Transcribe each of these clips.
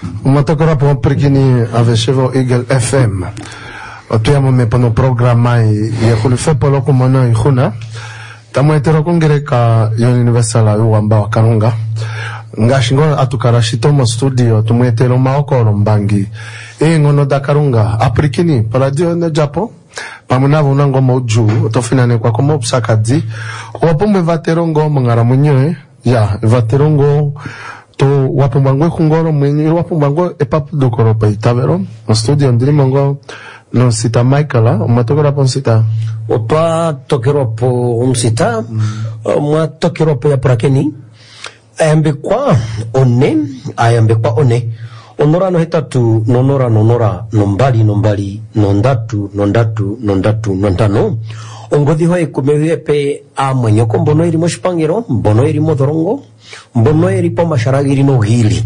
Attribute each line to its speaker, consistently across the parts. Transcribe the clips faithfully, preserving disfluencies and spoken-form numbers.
Speaker 1: Matokora po perkini aveshevo Eagle F M. Otuamo me pano programa ya kulife polo kumana ihuna. Tamu etero kongereka yo universal ayu wamba wakarunga. Ngashingo atukarashito mo studio tumwetero maokoro mbangi. E ngono dakarunga aprikini paladio na Japo. Pamunavo nango moju tofinane kwa komo psakadzi. Wapumwe vaterongo mangaramunye ya vaterongo to wapumangwe kungoro mwenye wapumangwe epapu dokoropa itavero no studio ndiri mongo no sita Michaela matokora ponsita
Speaker 2: opa tokeropo umsita mwa tokeropo ya prakeni ayambe kwa one ayambe kwa one onora no hetatu nonora nonora nombali nombali nondatu nondatu nondatu nondano ongodhi hoe kumewepe a mwenyoko mbono iri moshipangiro mbono iri modorongo mbono iri po masharagiri no hili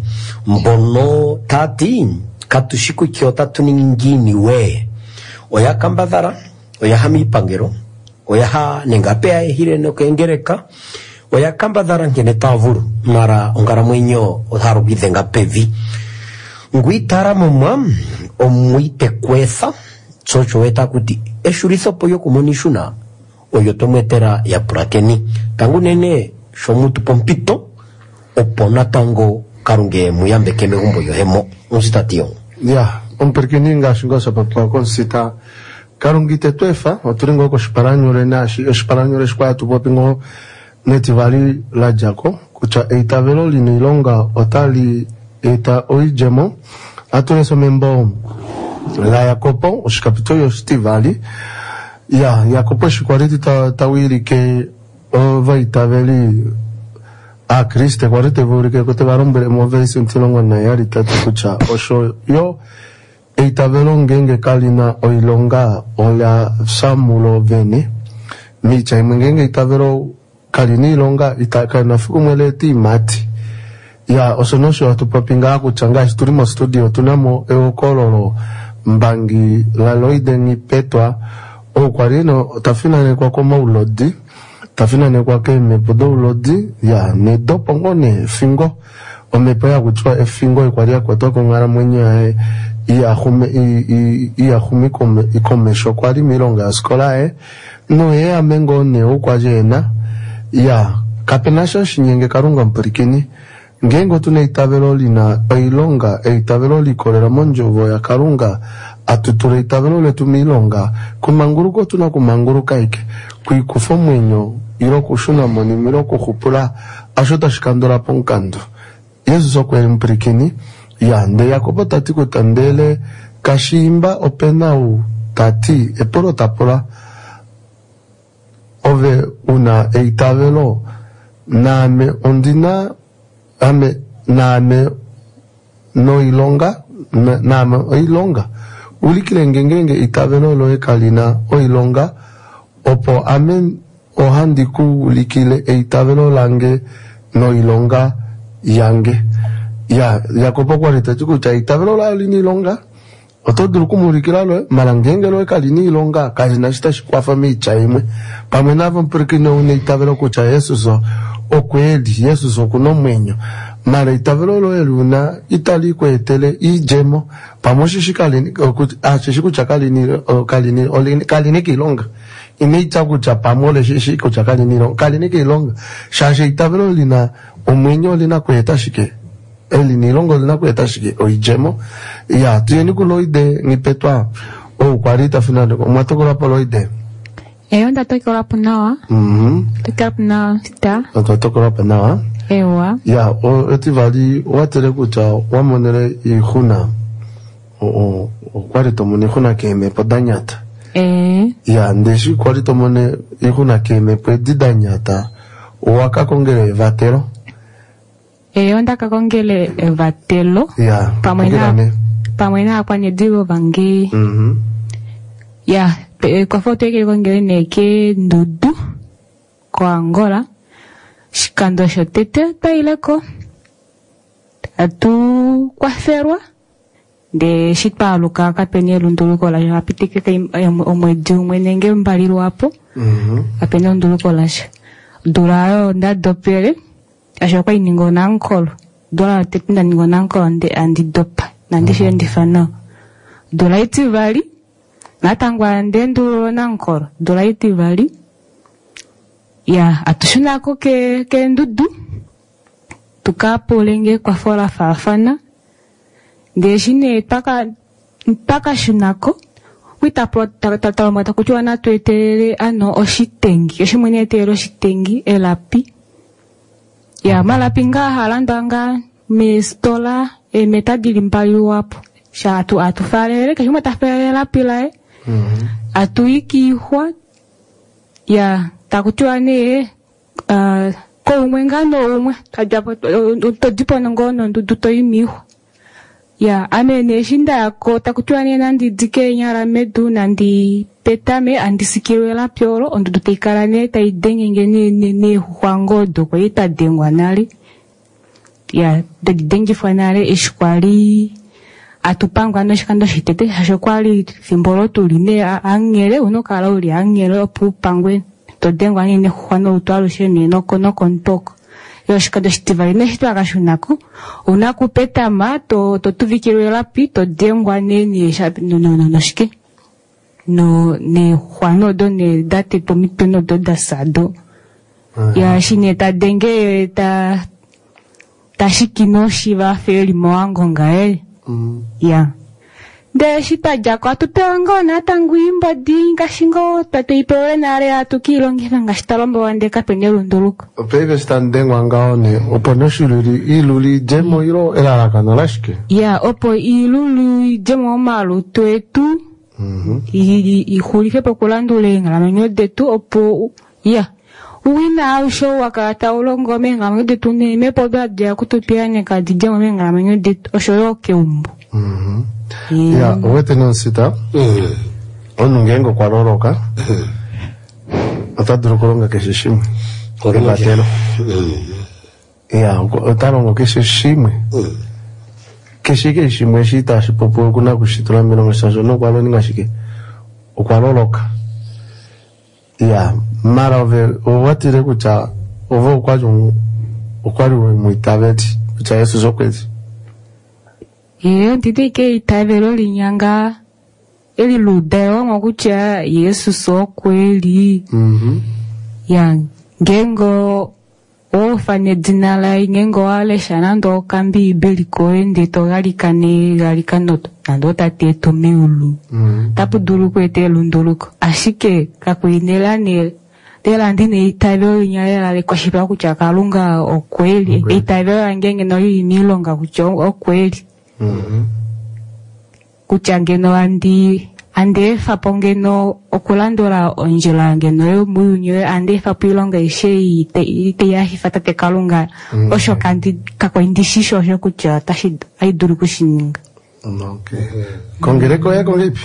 Speaker 2: mbono tati katushiku kiota tuningini we oya kambadhara oya hami pangiro oya ha nengapea hile no kengereka oya kambadhara nkene tavuru mara ongara mwenyo otharu bithenga pevi nguitara mumwa omwite kwesa socho weta kuti eshuriso poyo kumonishuna oyo tomwetera ya prakeni tangu nene shomutu pompito opona tango karunge muyambe keme humbo yohemo unsitatiyo
Speaker 1: ya omperkini ngashingo sapapa konsita karungite twefa oturingo ko shiparanyore na shiparanyore shwa tupopingo netivali la jako kucha eitavelo linilonga otali eta oijemo atureso membo la Yakopo ushikapito yo stivali ya Yakopo shikwariti ta tawiri ke ova itaveli a Kriste kwarite vuri ke kote varombere moveri sintilongo na yari tatu kucha osho yo eitavelo ngenge kalina oilonga ola samulo vene micha imengenge itavelo kalini ilonga itaka na fukumwele ti mati ya osonosho atupapinga kuchanga turimo studio tunamo eokololo mbangi la loide ni petwa o kwarino tafina kwa koma ulodi tafina kwa ke mepodo ulodi ya ne dopongo ne fingo o mepoya kuchwa e fingo ikwaria kwa toko ngara mwenye iya hume iya hume kome ikome shokwari milonga skola e no e amengo ne o kwajena ya kapenasho shinyenge karunga mperikini ngengo tune itavelo lina oilonga e itavelo likolera monjovo ya karunga atuture itavelo letu milonga kumanguruko tuna kumanguruka ike kuikufo mwenyo iro kushuna moni miro kuhupula ashota shikandora ponkando yesu sokwe mprikini ya nde Yakobo tati kutandele kashimba openau tati eporo tapora ove una e itavelo name ondina ame name no ilonga na, name oilonga ulikile ngengenge itavelo loe kalina oilonga opo amen ohandiku ulikile e itavelo lange no ilonga yange ya Yakobo kwarita chuku cha itavelo la lini ilonga otoduru kumulikila loe malangenge loe kalini ilonga kajina shita shikwafa micha ime pamenavo mpirikino une itavelo kucha Yesu so okweli Yesu so kuno mwenyo mara itavelo lo eluna itali kwetele ijemo pamoshi shikalini ashishiku chakalini kalini olini kalini kilonga imeita kucha pamole shishiko chakalini lo kalini kilonga shashe itavelo lina omwenyo lina kweta shike elini longo lina kweta shike oijemo ya tuyeni kuloide ngipetwa o kwarita finale matokora poloide
Speaker 3: eyo ndatokora punawa
Speaker 1: mhm
Speaker 3: tokora punawa sita
Speaker 1: ndatokora punawa
Speaker 3: ewa
Speaker 1: ya o etivali watere kucha wamonere ihuna o o o kwari tomone ihuna keme podanyata
Speaker 3: eh
Speaker 1: ya ndeshi kwari tomone ihuna keme podidanyata waka kongere vatero
Speaker 3: eyo ndakakongele vatelo
Speaker 1: ya
Speaker 3: pamwena pamwena kwanye diwo vangi
Speaker 1: mhm
Speaker 3: ya kwa foto yake kongele neke ndudu kwa Angola shikando shotete taileko atu kwa ferwa de shitpaluka kapenya lunduluko la apitike kai omwedi umwenenge mbaliro hapo
Speaker 1: mhm
Speaker 3: apenya lunduluko la durayo ndadopere ashokwa iningo na nkolo dola tepinda ngona nko ande andi dopa nandi shi ndi fana dola iti vali natangwa ndendu nankoro dola iti vali ya atushuna ko ke ke ndudu tukapolenge kwa fora fafana ndeshine paka paka shunako wita pro tatalo mata kuchwa na twetere ano oshitengi yoshimwene tero oshitengi elapi ya malapinga halandanga mestola e metadili mpali wapo sha atu atufalele kashuma tafele lapila e mm-hmm. atuiki hwa ya takuchwa ne uh, ko umwengano umwe kajapo to dipo ngono ndudu to imiho ya amene shinda yako takuchwane nandi dike nyara medu nandi petame andi sikirwela pyoro ondudu teikarane taidengenge ne ne ne hwangodo kwa ita dengwa nali ya de dengi fanare eskwali atupangwa no shikando shitete hashokwali simbolo tuline angere uno kala uli angere opupangwe to dengwa ne hwano utwalo shene no kono kontoko yoshikado shitivali ne shitwa kashunako unaku petama to to tuvikirwela pi to dengwa ne ne shapi no no no no shike no ne hwano do ne date to miteno do dasado uh-huh. ya shine ta denge ta tashikino shiva feli moango ngae mm. ya de shita jako atupewango na tangu imba dinga shingo tate ipewe nare atukilongi fanga shitalombo wande kapende lunduluko
Speaker 1: opeve standengwa ngaone opo noshuluri iluli jemo ilo elalaka nolashike
Speaker 3: ya opo iluli jemo malu twetu mhm i i khulike pokulandule ngala nyode tu opo ya wina ausho wakata ulongo menga ngode tune mepoda dia kutupiane ka dijamo menga ngode oshoyoke umbu
Speaker 1: mhm yeah. ya wete nonsita mhm onungengo kwa loroka atadro kolonga keshishimu kolonga telo ya otarongo keshishimu keshike shimwe shita shipopo kuna kushitula mino msajo no kwalo ningashike okwaloloka ya mara ove owatire kucha ovo kwajo okwali muitabeti kucha Yesu zokwezi
Speaker 3: ye ndide ke itabelo linyanga eli ludeo ngokucha Yesu sokweli
Speaker 1: mhm
Speaker 3: ya ngengo ofane dinala ngengo ale shanando kambi beliko ende to galikane galikanoto nando tateto meulu
Speaker 1: mhm
Speaker 3: tapu dulu kwete lunduluko ashike kakuinela ne tela ndine itabelo nyala le kwashipa kucha kalunga okweli okay. Itabelo ngenge no yimilonga kucho okweli
Speaker 1: mhm
Speaker 3: kuchangeno andi ande fapongeno okulandora onjila ngeno yo muyunyo ande fapilonga ishe ite ite ya hifata te kalunga mm-hmm. osho kandi kako indishisho osho kucha tashi aiduru kushininga
Speaker 1: okay kongereko ya kongepi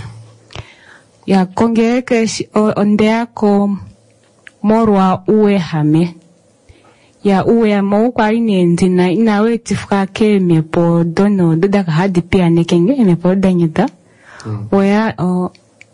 Speaker 3: ya kongereke onde yako morwa uwe hame ya uwe ya mo kwari nenzi na inawe tifuka ke mepo dono dodaka hadi pia nekenge mepo danyita mm. Oya uh,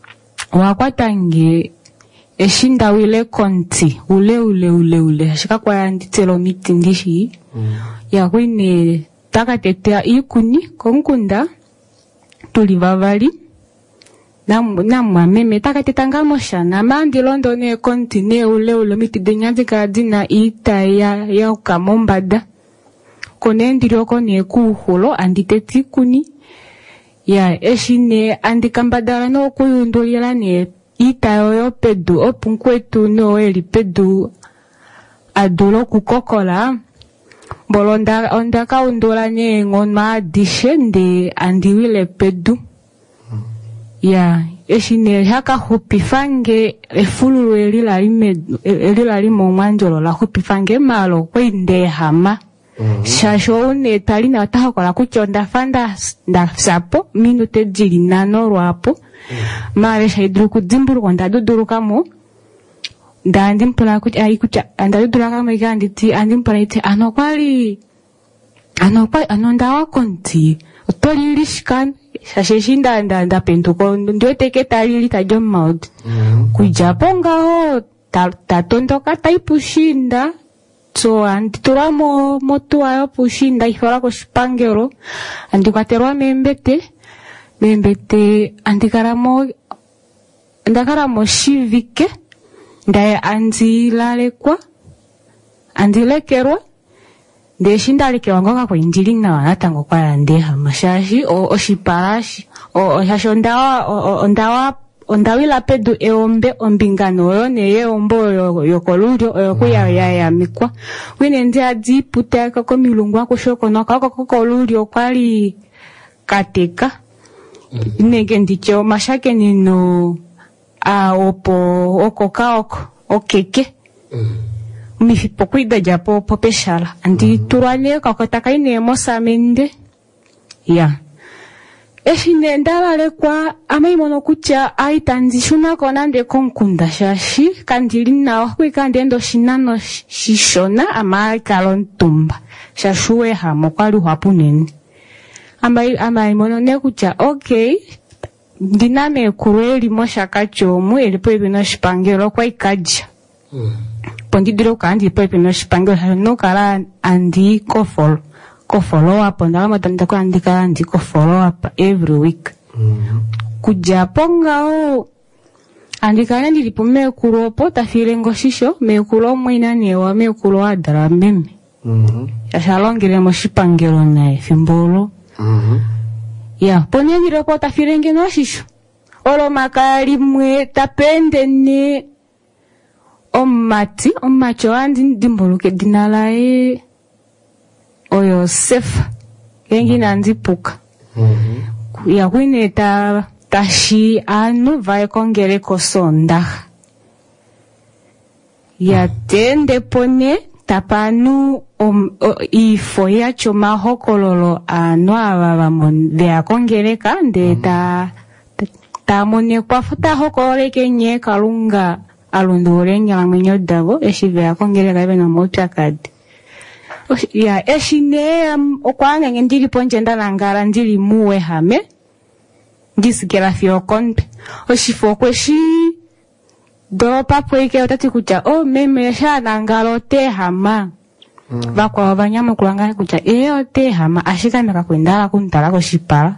Speaker 3: wakwatange eshinda wile konti ule ule ule ule shika kwa nditelo miti ndishi mm. ya kwine takatetea ikuni konkunda tulivavali namu namu meme takatitanga moshana mandi londone kontine ule ule miti denyanzi kadina ita ya ya ukamombada konendiro kone kuhulo anditeti kuni ya eshine andikambadala no kuyundulila ne ita yo pedu opunkwetu no eli pedu adulo kukokola bolonda onda kaundula ne ngoma dishende andiwile pedu ya eshine haka hupifange efululu elila lime elila limo mwanjolo la hupifange malo kwende hama mm-hmm. Shasho ne talina tahakola kuchonda fanda nda sapo minute jili nano rwapo mm-hmm. Mare shaidru kudzimburu konda duduru kamo nda ndimpula kucha ikucha anda duduru kamo iganditi andimpula ite anokwali anokwali anonda wakonti otolilishkan shashishinda nda nda pentuko ndio teke talili tajon maud mm-hmm. Kujaponga ho ta tatondoka taipushinda so anditulwa mo motuwa yopushi ndaifala koshipangelo andikwaterwa membete membete andikalamo ndakalamo shivike ndaye andilalekwa andilekerwa ndeshi ndalekerwa ngoka kwindili nawa natango kwayandeha mashashi oshipalashi oshashi ondawa ondawa ondawila pedu eombe ombingano oyo neye ombo yokolulyo oyo kuya yayamikwa wine ndi adiputa kako milungwa kushoko noka kako kolulyo kwali kateka nege ndicho mashake nino a opo okoka oko okeke mifipo kuida japo popeshala andi turane kakotaka ine mosamende ya eshine ndalale kwa amaimono kutya aitanzishuna kona nde konkunda shashi kandili nawo kwikande ndo shinano shishona ama kalontumba shashuwe hamo kwali hwapunene ambai amaimono ne kutya okay ndiname kurueli moshaka chomu elipo ibino shipangelo kwa ikaja mm. pondidiro kandi po ibino shipangelo no kala andi kofolo ko follow up ndala matanda ko andika andi ko follow up every week mm-hmm. kujaponga o andika ndi lipume kuropo tafire ngoshisho mekulo mwina newa mekulo adara meme mhm yashalongire mo shipangelo nae fimbolo mhm ya ponye ndi ropo tafire ngeno shisho olo makali mwe tapende ne omati omacho andi ndimboluke dinalae oyo sefa yengi nanzipuka mm-hmm. ya kwine ta tashi anu vai kongere kosonda ya tende pone tapanu om, o, ifo ya choma hokololo anu ababa monde akongereka nde ta ta mone kwa futa hokolole kenye kalunga alundure nyalamenyo dabo eshive akongereka ibe na mocha kadi ya eshine um, okwanga ndiri ponjenda nangara ndiri muwe hame ndisikera fio konpe oshifo kweshi dopa pweke otati kucha o meme sha nangaro te hama mm. bakwa abanyama kulanga kucha eyo te hama ashika meka kwendala kuntala ko shipala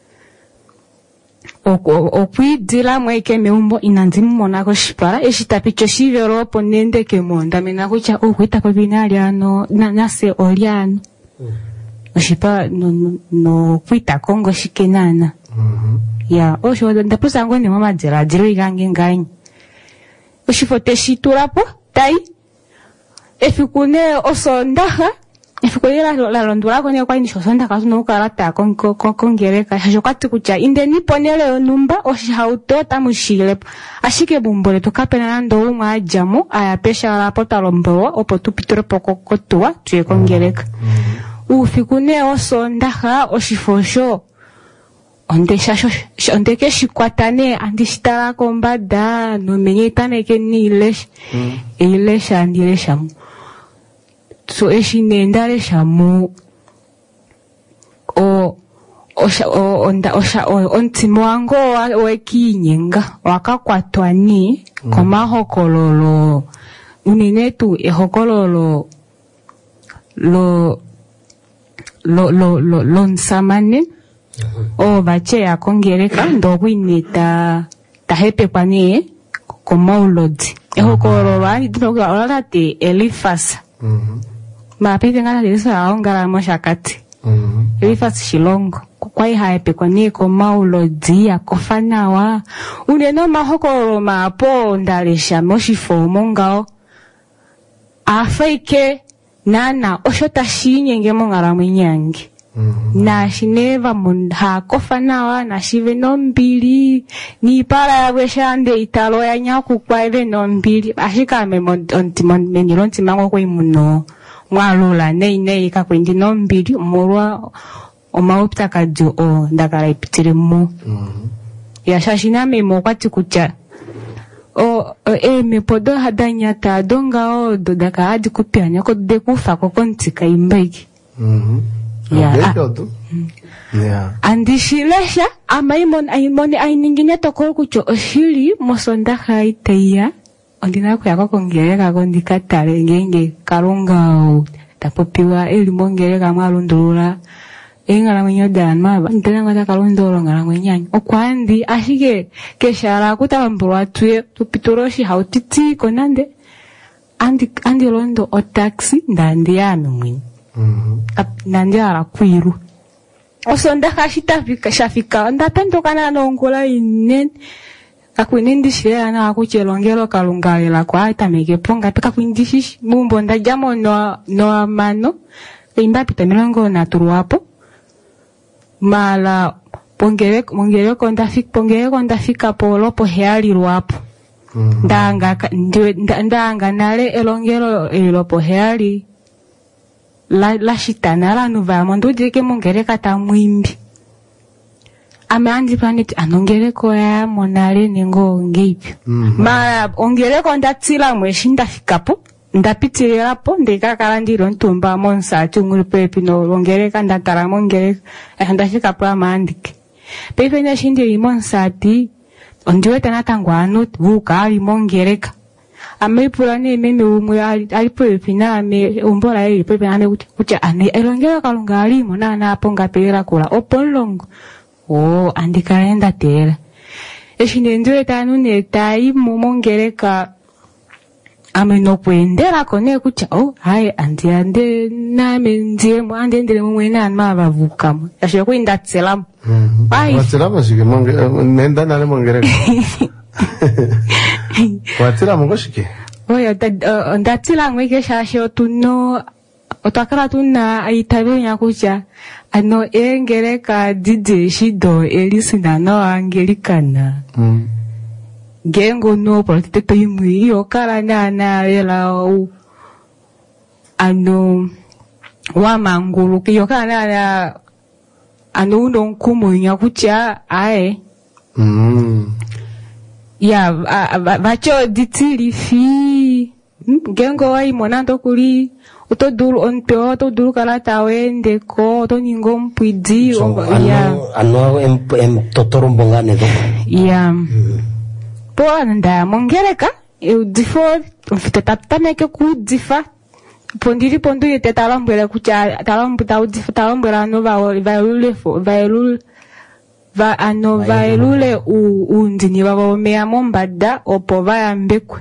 Speaker 3: okwidila mweke meumbo inanzimona ko shipala eshitapicho shivero ponende kemonda mena kucha okwita ko binali ano na nase oliano mm. oshipa no no, no kwita kongo shikenana mm-hmm. ya osho ndapusa ngone mama jera jero igange nganyi oshifote shiturapo tai efikune osondaha efikuyela la londura kone kwa indisho sonda kazuno karata kon kon kongereka hasho kwati kucha inde niponele onumba oshihauto tamushile ashike bumbole tukapena ndo umwa ajamo ayapesha la potalombo opo tupitore poko kotua tuye kongereka mm-hmm. ufikune osondaha oshifosho onde shasho onde ke shikwatane andishitala kombada no menyetane ke nilesh mm. ilesha ndilesha so eshine ndalesha mu o osha o onda osha o ontimo wango wekinyenga wakakwatwa ni mm. komahokololo uninetu ehokololo lo lo lo lo lo nsamane o bache ya kongereka ndo kwineta tahepe kwane ko maulodi eho ko bani dino ko alate elifas mhm ma pete ngala lesa aongala moshakati mhm elifas shilongo kwai haepe kwane ko maulodi ya kofanawa uneno mahokoro mapo ndalesha moshifo mongao afake nana oshota shinyenge mongala mwenyangi Mm-hmm. na shineva munda kofanawa na shive nombili ni para ya weshande italo ya nyaku kwa ile nombili ashika me ontimon menilonti mango kwa imuno mwalula nei nei ka kwendi nombili umurwa omaupta kadio o ndakara ipitire mu mm-hmm. ya shashina me mokwati kucha o e me podo hadanya ta donga o do daka adi kupia nyako de kufa ko kontika imbeki
Speaker 1: mhm
Speaker 3: ya yeah. andishilesha amaimon aimoni ainingine toko kucho oshili mosonda haiteya ondina kuyako kongereka kondikatale ngenge kalonga tapopiwa elimo ngereka mwalundulula engala mwenyo danma ntena ngata kalondolo ngala mwenyanya okwandi ashike keshala kutambulwa tuye tupitoroshi hautiti konande andi andi londo o taxi ndandi yanu mwini mhm nandi ala kwiru osonda kashita fika shafika ndapendo kana nongola inen kakwinindi shira na akuchelongelo kalungalela kwa itameke ponga peka kwindishi mumbo ndajamo no no mano imba pita milongo na turuapo mala pongere pongere konda fik pongere konda fika polo po heali ruapo mm. ndanga ndanga nale elongero elopo heali la la shitana la nuva mondo dike mongere kata mwimbi ame andi planet anongere ko ya monale ningo ngeipi mm -hmm. mala ongere konda tsila mweshinda fikapo ndapitirira po ndikakala ndiro ntumba monsa tunguri pepi no longere kanda tara mongere ndafika pa mandike pepe na shindi monsa ti ondiwe tana tangwano buka ali mongereka ame pulane meme umwe ali pepi na me umbola ali pepi na me kucha ane elongera kalunga ali mona na ponga pera kula opolongo oh andikaenda tera eshinde ndiwe tanu ne tai mongereka ame no kuendera kone kucha oh hai andi ande na menzie mo ande ndere mwe na ma bavuka mo ashe ko indatsela
Speaker 1: mhm watsela mashike monge nenda nale mongere watsela mongoshike
Speaker 3: oya ndatsela ngwe shashe otuno otakara tuna aitabe nyakucha ano engereka dide shido elisina no angelikana mhm gengo no politite to imwi yo kala na na ela o ano wa mangulu ki yo kala na ano ndo nkumu nya kucha ae mm ya vacho ditili fi gengo wa imonando kuli uto dulu on peo to dulu kala tawende ko to ningo mpidi
Speaker 2: so, ya ano em em totorombongane do
Speaker 3: ya po anda mongereka eu difo fite tatame ke ku difa pondiri pondu yete talambera kucha talambuta udifa talambera no va va lule fo va lule va ano va lule u undini va mea mombada opo va yambekwe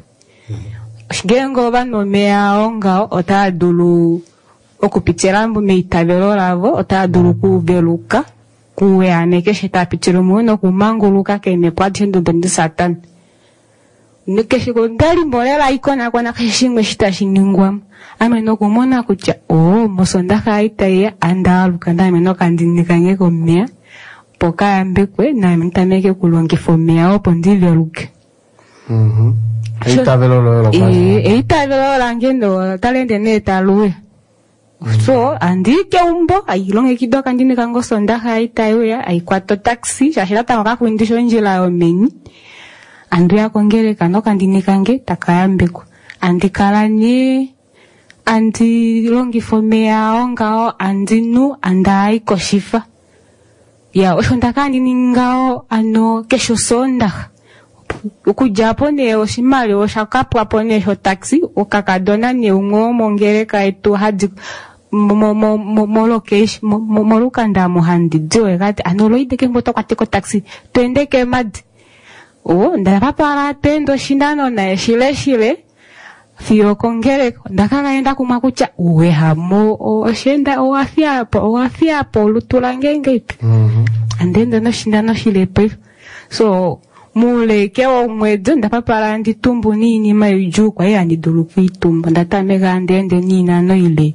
Speaker 3: gengo va no mea onga otadulu okupitira mbu meitabelo lavo otadulu ku beluka kuwe aneke shitapitiro muno kumanguluka kene kwatendo bendi satan nikeshiko ndali mbolela ikona kwa nakashimwe shitashiningwa ame no kumona kucha oh mosonda kaita ya andalu kanda ame no kandinikanye ko mea poka yambekwe na mtameke kulonge fo mea opo ndiveluke
Speaker 1: mhm eita velo lo
Speaker 3: eh eita velo langendo talende neta luwe so andike umbo ayilonge kidoka ndinika ngosonda kaita ya aikwato taxi shashirata makakwindisho njila omeni andu ya kongere kano kandinikange takayambeko andikalanye andi longi fomea ongao andinu andai koshifa ya oshondakandi ningao ano kesho sonda ukujapo ne oshimali oshakapwa pone ho taxi okakadona ne ungo mongere kaitu hadi mo mo mo location mo mo lukanda mo handi dio gati anoloide ke mboto kwatiko taxi twende ke mad oh ndapapara tendo shindano na shile shile fio kongere ndakagaenda kumakucha uwe hamo oshenda oafia po oafia po lutulangenge ipi mhm andende no shindano shile pe so mule kewa mwedo ndapapara nditumbu nini mayuju kwa ya ndidulu kwitumba ndatamega ndende nina no ile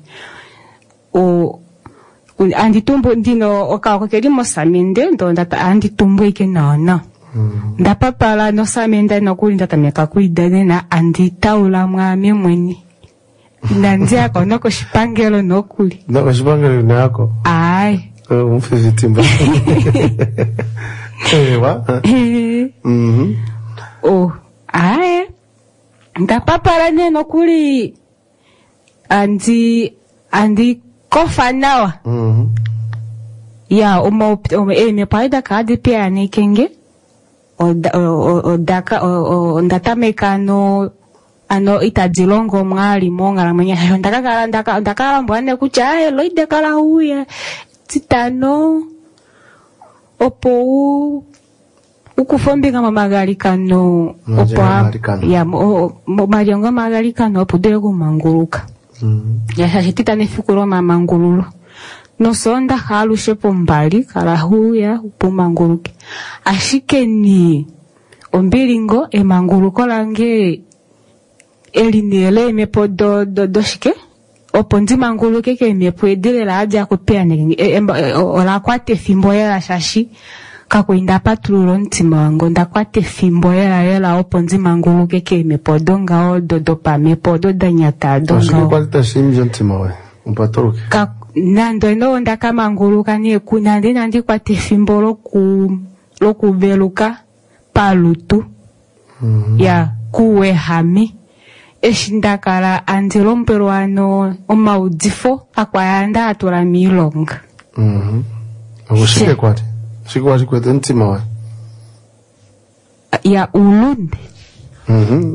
Speaker 3: o anditumbu ndino okawa kelimo samende ndo ndata anditumbu ike nana mm. ndapapala no samende no kulinda tameka kuidane na anditaula mwami mweni nandia kono ko shipangelo no kuli
Speaker 1: no ko shipangelo nako
Speaker 3: ai
Speaker 1: umfizitimba ewa mhm
Speaker 3: oh ai ndapapala neno kuli andi andi kofa nawa mhm ya umo umo e me paida kadi pia ni kenge o o daka o ndatameka no ano itajilongo mwali monga la mwenye hayo ndaka kala ndaka ndaka mbwane kucha elo ide kala huya titano opo ukufombi kama magari kano opo ya mo mariongo magari kano opo dele kumanguruka mm. ya shashitita nefukuro mamangululo no sonda halu shepo mbali kala huya upo manguruke ashike ni ombilingo emanguruko lange elinele mepo do do doshike oponzi manguluke ke mepo edele la aja kupea ne ola kwate fimbo ya shashi kako inda patrulo ntima wango nda kwate fimbo ya yela oponzi manguluke ke mepo donga o do do pa mepo do danyata donga
Speaker 1: ashike kwate shimjo ntima we umpatruke
Speaker 3: ka nando ndo nda kama nguluka ni kuna ndi nandi kwate fimbo loku loku beluka palutu mm -hmm. ya kuwe hami eshindakala anzilompero ano omaudifo akwayanda atura milonga
Speaker 1: mhm ushike kwati shikwa shikwete ntima wa
Speaker 3: ya ulunde
Speaker 1: mhm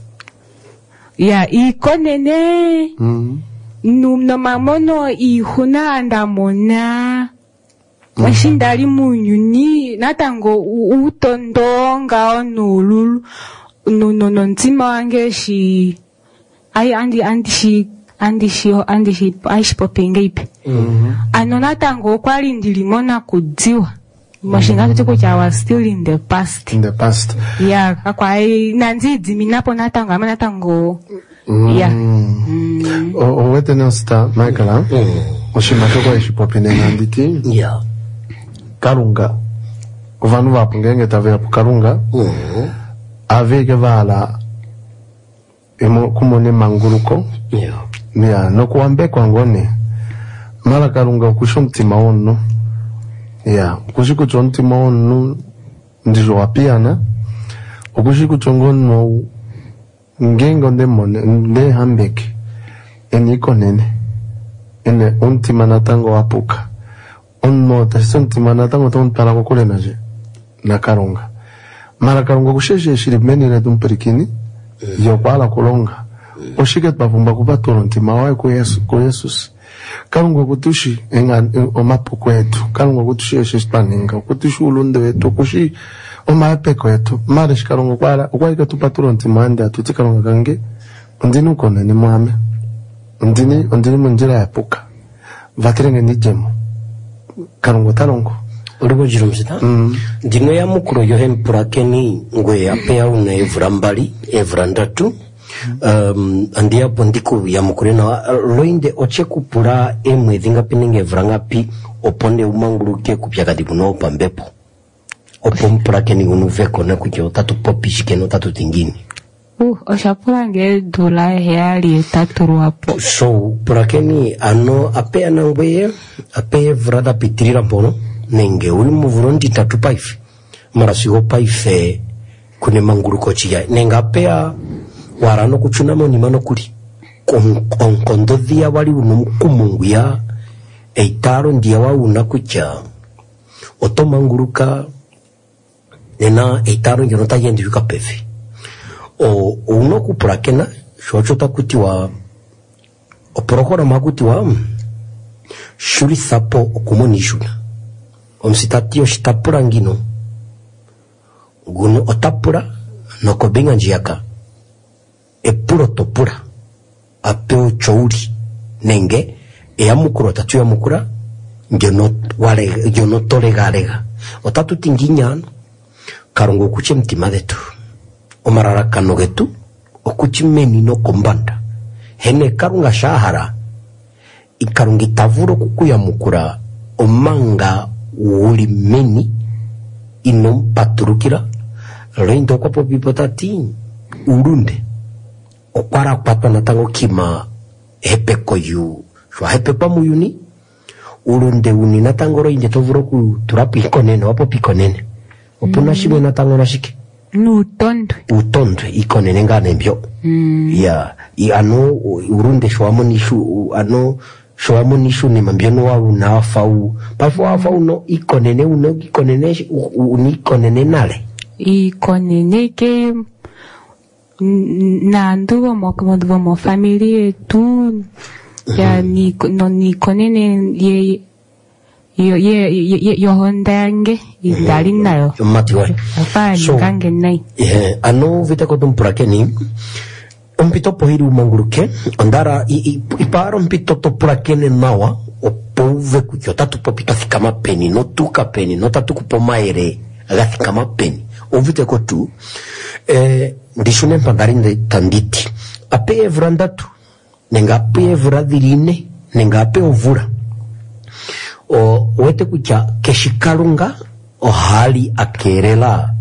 Speaker 3: ya ikonene
Speaker 1: mhm
Speaker 3: numno mamono ihuna andamona washindali munyuni natango utondonga onululu no no no ntima wange shi ai andi andi shi andi shi andi shi ai shi popengeipe
Speaker 1: mhm
Speaker 3: anona tango kwali ndilimona kudziwa mashinga mm -hmm. Tuko cha was still in the past
Speaker 1: in the past
Speaker 3: yeah akwa nanzidzi minapo natango amana tango mm. yeah
Speaker 1: mm. o o wete no sta Michael mm. oshimako kwa shi popene nditi
Speaker 2: yeah
Speaker 1: Karunga kuvanu vapungenge tave Karunga
Speaker 2: mhm
Speaker 1: aveke vala emo kumone manguruko
Speaker 2: yeah
Speaker 1: ya no kuambe kwangone mala Karunga kushomtima ono ya kushiku chontima ono ndijo wapiana okushiku chongono ngengo ndemone nde hambeke eniko nene ene untima natango wapuka onno tasontima natango tontala kokule naje na Karunga mara Karunga kusheshe shiri menire dumperikini mm. yo kwala kulonga mm. oshike tbavumba kubatoro ntima wae ku Yesu ku Yesus Karunga kutushi enga omapo kwetu Karunga kutushi eshispaninga kutushi ulunde wetu kushi omape kwetu mara Karunga kwala kwaika tupatoro ntima ande atuti Karunga kange ndinu kona ni mwame ndini ndini munjira yapuka vatirenge nijemo Karunga tarongo
Speaker 2: uligo jirumsita mm. Dino ya mukuro yo hempura keni ngwe apea una evra mbali evra ndatu um, andia pondiku ya mukure na loinde oche kupura emwe dhinga pininge evra ngapi oponde umanguluke kupya kadibu no pambepo opompura keni unuveko na kujyo tatu popishike no tatu tingini
Speaker 3: uh oshapura nge dola heali tatu ruapo
Speaker 2: so pura keni ano apea na ngwe apea evra da pitirira mpono nenge uli muvurundi tatu paife mara sigo paife kune manguruko chia nenga pea warano kuchuna moni mano kuri konkondo dhia wali unumukumungu ya eitaro ndia wa unakucha oto manguruka nena eitaro njonota yendi yuka pefe o unoku prakena shochota kutiwa oporokora makutiwa shuri sapo okumonishuna omsitatio shitapura ngino guno otapura noko benga njiaka epuro topura apeo chouri nenge ea mukuro tatu ya mukura njono wale njono tolega lega otatu tinginyano Karunga kuche mtima detu omarara kano getu okuchi meni no kombanda hene Karunga shahara ikarungi tavuro kukuya mukura omanga uli meni ino paturukira reindo kwa popi potati urunde okwara kwatwa natango kima hepeko yu shwa hepepa muyuni urunde uni natango reinde tovuro ku turapi ikonene wapo pikonene opuna mm. shime natango nashike
Speaker 3: Utondwe.
Speaker 2: Utondwe ikonene ngane mbyo.
Speaker 3: Mm.
Speaker 2: Ya, i ano urunde shwamo nishu ano shwamo nishu ni mambiono wa unafa u. Pafu wafa uno ikonene uno ikonene uni ikonene nale.
Speaker 3: Ikonene ke na ndugu mo mo mo familia tu ya ni no ni konene ye yo ye ye yo hondange idali nayo
Speaker 2: mati wa
Speaker 3: apa ni kange nai
Speaker 2: eh ano vita ko dum prakeni umpito pohiru manguruke andara iparo umpito to prakene nawa opove kucho tatu popita fikama peni no tuka peni no tatu kupomaere agafikama peni ovite ko tu eh ndishune mpandarinde tanditi ape evrandatu nenga ape evradirine nenga ape ovura o wete kucha keshikalunga o hali akerela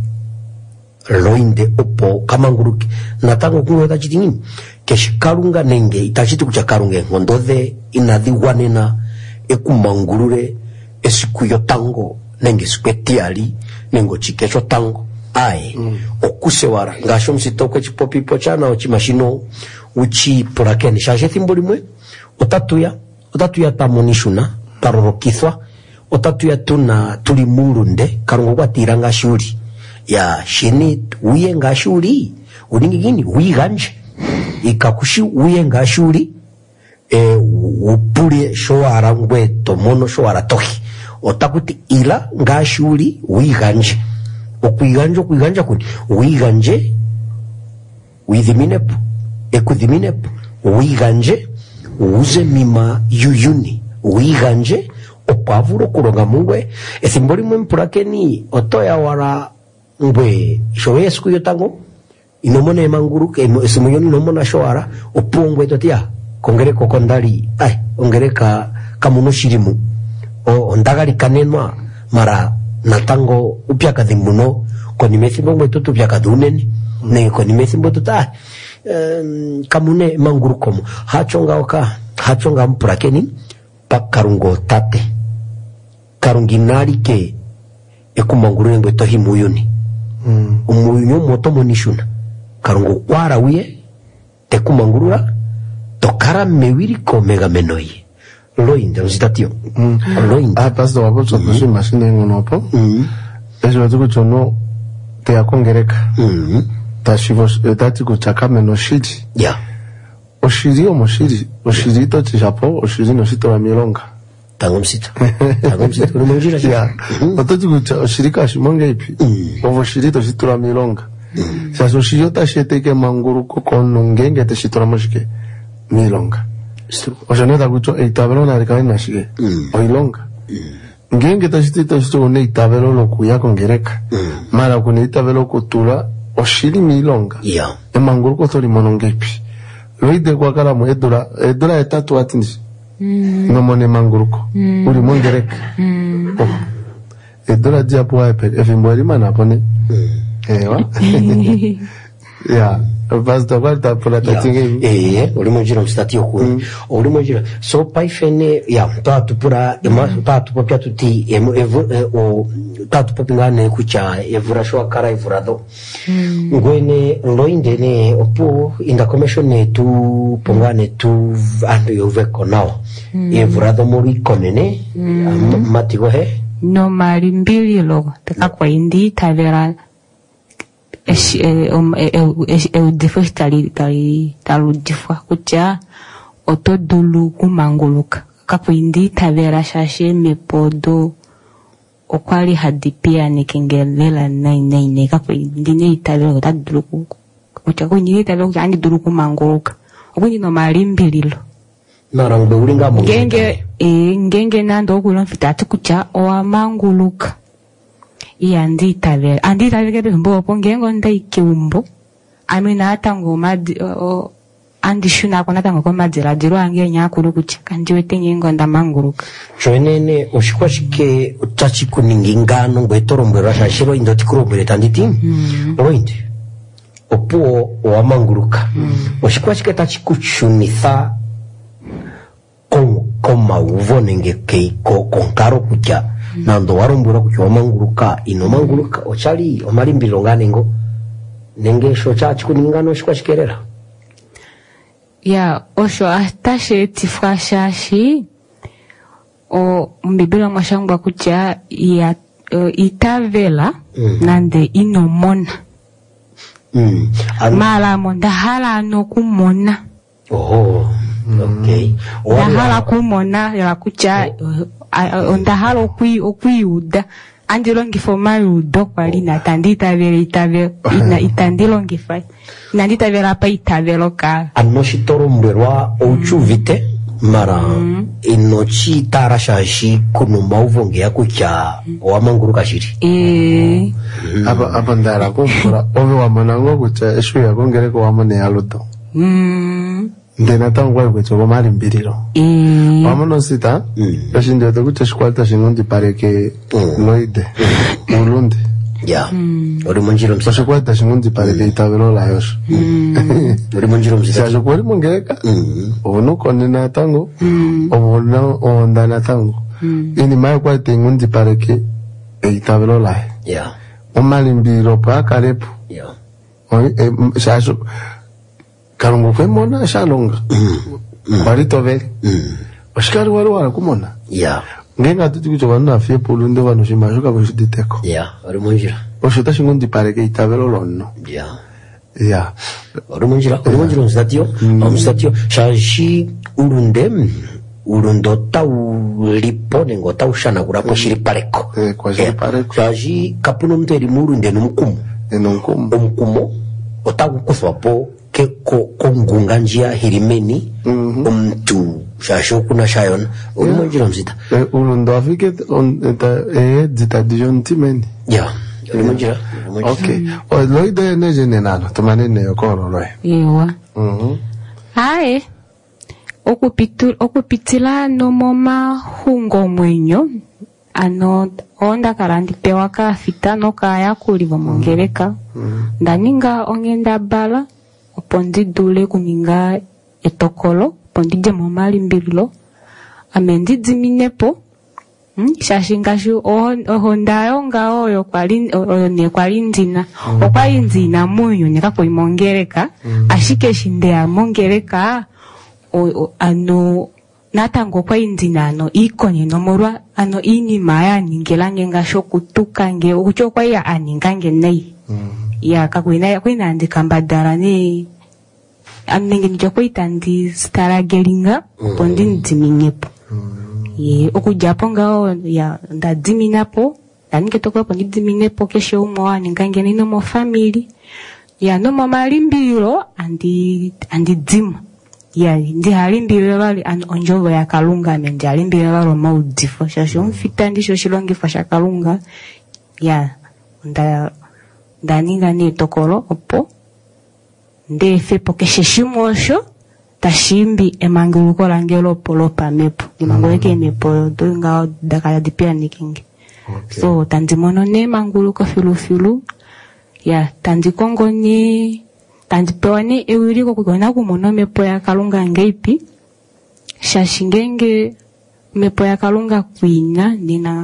Speaker 2: loinde opo kamanguruki natango kuno tachitingini keshikalunga nenge itachiti kucha karunge ngondode inadhiwanena ekumangurure esikuyo tango nenge skwetiali nengo chikesho tango ai mm. okusewara ngasho msitokwe chipopi pochana o chimashino uchi porakeni shaje thimboli mwe otatuya otatuya tamonishuna tarorokithwa otatuya tuna tuli murunde karungo kwatira ngashuri ya shini uye ngashuri uningi gini uiganje ikakushi uye ngashuri e upule shoara ngweto mono shoara tohi otakuti ila ngashuri uiganje okuiganje okuiganja kuni uiganje uidhiminepo ekudhiminepo uiganje uze mima yuyuni uiganje opavuro kuronga mungwe ethimboli mwe mpurakeni otoya wara ngwe showe siku yotango inomone manguru ke esimuyoni nomona shoara opungwe totia kongere kokondali ai ongereka kamuno shirimu o ndagali kanenwa mara natango upya kadhimuno koni methimbo mwe tutu pya kaduneni mm. ne koni methimbo tuta um, kamune manguru komo hachonga oka hachonga mpurakeni pakarungo tate karunginari ke ekumanguru ngwe tohi muyuni mm. umuyunyo moto monishuna karungo kwara uye tekumangurura tokara mewiri ko mega menoye loinde uzitatio
Speaker 1: mm.
Speaker 2: loinde
Speaker 1: ah pastor wabo so kushi
Speaker 2: mm.
Speaker 1: mashine ngonopo
Speaker 2: mm.
Speaker 1: ejo tuko chono te akongereka
Speaker 2: mm.
Speaker 1: tashivo tati kuchaka meno shiti
Speaker 2: ya yeah.
Speaker 1: oshiri omoshiri oshiri to chijapo oshiri no shito wa milonga
Speaker 2: tango msito tango msito no mjira
Speaker 1: ya otati kucha oshiri ka shimonge ipi ovo shiri to shito wa milonga sasa oshiri tashete ke manguru ko kono ngenge te shito wa moshike milonga ojaneta kucho eitabelo na rikani nashige oilonga ngenge tashite tashito ne itabelo lo kuya kongereka mara kuni itabelo kutula oshiri milonga
Speaker 2: ya
Speaker 1: emanguru ko tori monongepi loide kwa kala mo edura edura etatu atindi no mone manguru ko uri mongereka oh edura dia po epe efimbori mana pone ewa ya basta guarda por la tatinga
Speaker 2: eh uri monjira mstatio ko uri monjira so paifene ya tatu pura ema tatu popia tuti emo o tatu popingane kucha evura shwa kara evurado ngwene loinde ne opo inda commission ne tu pongane tu ando yove konao evurado muri konene matigo he
Speaker 3: no mari mbili lo teka kwa indi tavera es el defo tali tali talu defo kucha oto dulu kumanguluka kakwindi tavera shashe mepodo okwali hadipia nikingelela nai nai ne kakwindi ne tavera tadulu kucha kwindi tavera kandi dulu kumanguluka okwindi no malimbililo
Speaker 2: narangbe ulinga mo
Speaker 3: ngenge e ngenge nando okulo mfitati kucha o manguluka iya ndita vele andita vele mbo pongengo ndaike umbo amina atango madi o andishuna kona tango ko madzira diro angenya kulu kuchaka ndiwe tenyengo ndamanguruka
Speaker 2: joenene oshikwashike utachi kuningingano ngwetorombera shashiro indoti kurombere tanditi mm. roinde opuo o amanguruka mm. oshikwashike tachi kuchunitha kon koma uvonenge keiko konkaro kucha mm. nando warombura kucha amanguruka inomanguruka ochali omalimbiro nganengo nenge sho chachi kuningano oshikwashikerera
Speaker 3: ya osho atashe tifashashi o mbibira mwashangwa kucha ya uh, itavela mm. nande inomona
Speaker 2: Mm.
Speaker 3: Mala mo ndahala no kumona.
Speaker 2: Oh. Okay.
Speaker 3: Ndahala kumona ya kucha ndahala okwi okwiuda. Andilo ngifoma yudo kwali na tandita vele itave ina itandilo ngifai. Nandita vele apa itavelo ka.
Speaker 2: Anoshitoro mbwerwa ochuvite mara mm. inochi tarashashi kunumba uvongea kucha wamanguru kashiri.
Speaker 3: Eh.
Speaker 1: Mm. Apa apa ndara kumbura ove wamanango kucha eshu ya kongere ko wamane yaluto.
Speaker 3: Mm.
Speaker 1: Ndena tangwa kucha wamali mbiriro.
Speaker 3: Eh.
Speaker 1: Wamano sita. Mm. Bashinde to kucha shkwalta shinundi pareke mm. noide. Urundi.
Speaker 2: Ya. Ori monjiro msita.
Speaker 1: Pasha kwata shinundi pareke itavelo la yosho.
Speaker 2: Mm. Ori monjiro msita.
Speaker 1: Sasa kweli mongeka. Mm. Ono konena tango. Mm. Ono ondana tango. Mm. Ini mai kwata ngundi pareke itavelo la.
Speaker 2: Ya.
Speaker 1: Omali mbiro pa karepo.
Speaker 2: Ya.
Speaker 1: Oi e sasa kalongo kwe mona shalonga. Mm. Barito vele. Mm. Oshikari waro wara kumona.
Speaker 2: Ya.
Speaker 1: Ngenga tuti kucho wana afie pulunde wano shimashuka bashiditeko.
Speaker 2: Ya, ori monjira.
Speaker 1: Oshita shingundi pareke itavelo lonno.
Speaker 2: Ya.
Speaker 1: Ya.
Speaker 2: Ori monjira, ori monjira mstatio, mstatio shashi urunde urundo tau lipo nengo tau shana kurapo shiri pareko.
Speaker 1: Eh, kwa shiri pareko.
Speaker 2: Shashi kapuno mteri murunde numukumu.
Speaker 1: Enumukumu.
Speaker 2: Omukumo otaku kuswapo ke ko kongunga njia hirimeni umtu shasho kuna shayon uri monjira mzita
Speaker 1: urundo afike on ta e dita dijon timeni
Speaker 2: ya uri monjira
Speaker 1: okay o loide neje nenano tumane ne okoro loe
Speaker 3: Ewa.
Speaker 1: Mhm.
Speaker 3: Ae. Okupitu okupitila no moma hungo mwenyo ano onda karandi pewa ka fita no kaya kuli bomongereka ndaninga ongenda bala opondi dule kuninga etokolo pondi je momali mbirilo amendi dziminepo hmm? Shashinga shu ohondayo nga oyo kwali oyo ne kwali nzina mm. Okwali nzina munyo nika kuimongereka mm. Ashike shinde ya mongereka o, o, ano natango kwa inzina ano ikonye nomorwa ano ini maya ningelange nga shokutuka nge ucho kwa ya aningange nei mm. Ya kakwina ya kwina andika mbadara ne amnenge nijo kwa itandi stara gelinga mm. Pondi nziminyepo mm. Ye okujapo nga ya nda dziminapo nanike tokwa pondi dziminepo keshe umo aningange nino mo family ya no mamalimbiliro andi andi dzima ya ndi halimbiro bali an onjovo ya kalunga mendi halimbiro balo maudifo shasho mfita ndisho shilongifo shakalunga ya nda ndaninga ni tokolo opo nde fepo keshe shimosho tashimbi emanguluko langelo polo pamepo imanguleke mepo doinga dakaya dipia nikingi okay. So tandimono ne manguluko filu filu ya tandikongo ni tandipewa ni ewiriko kukona kumono mepo ya kalunga ngeipi shashingenge mepo ya kalunga kuina nina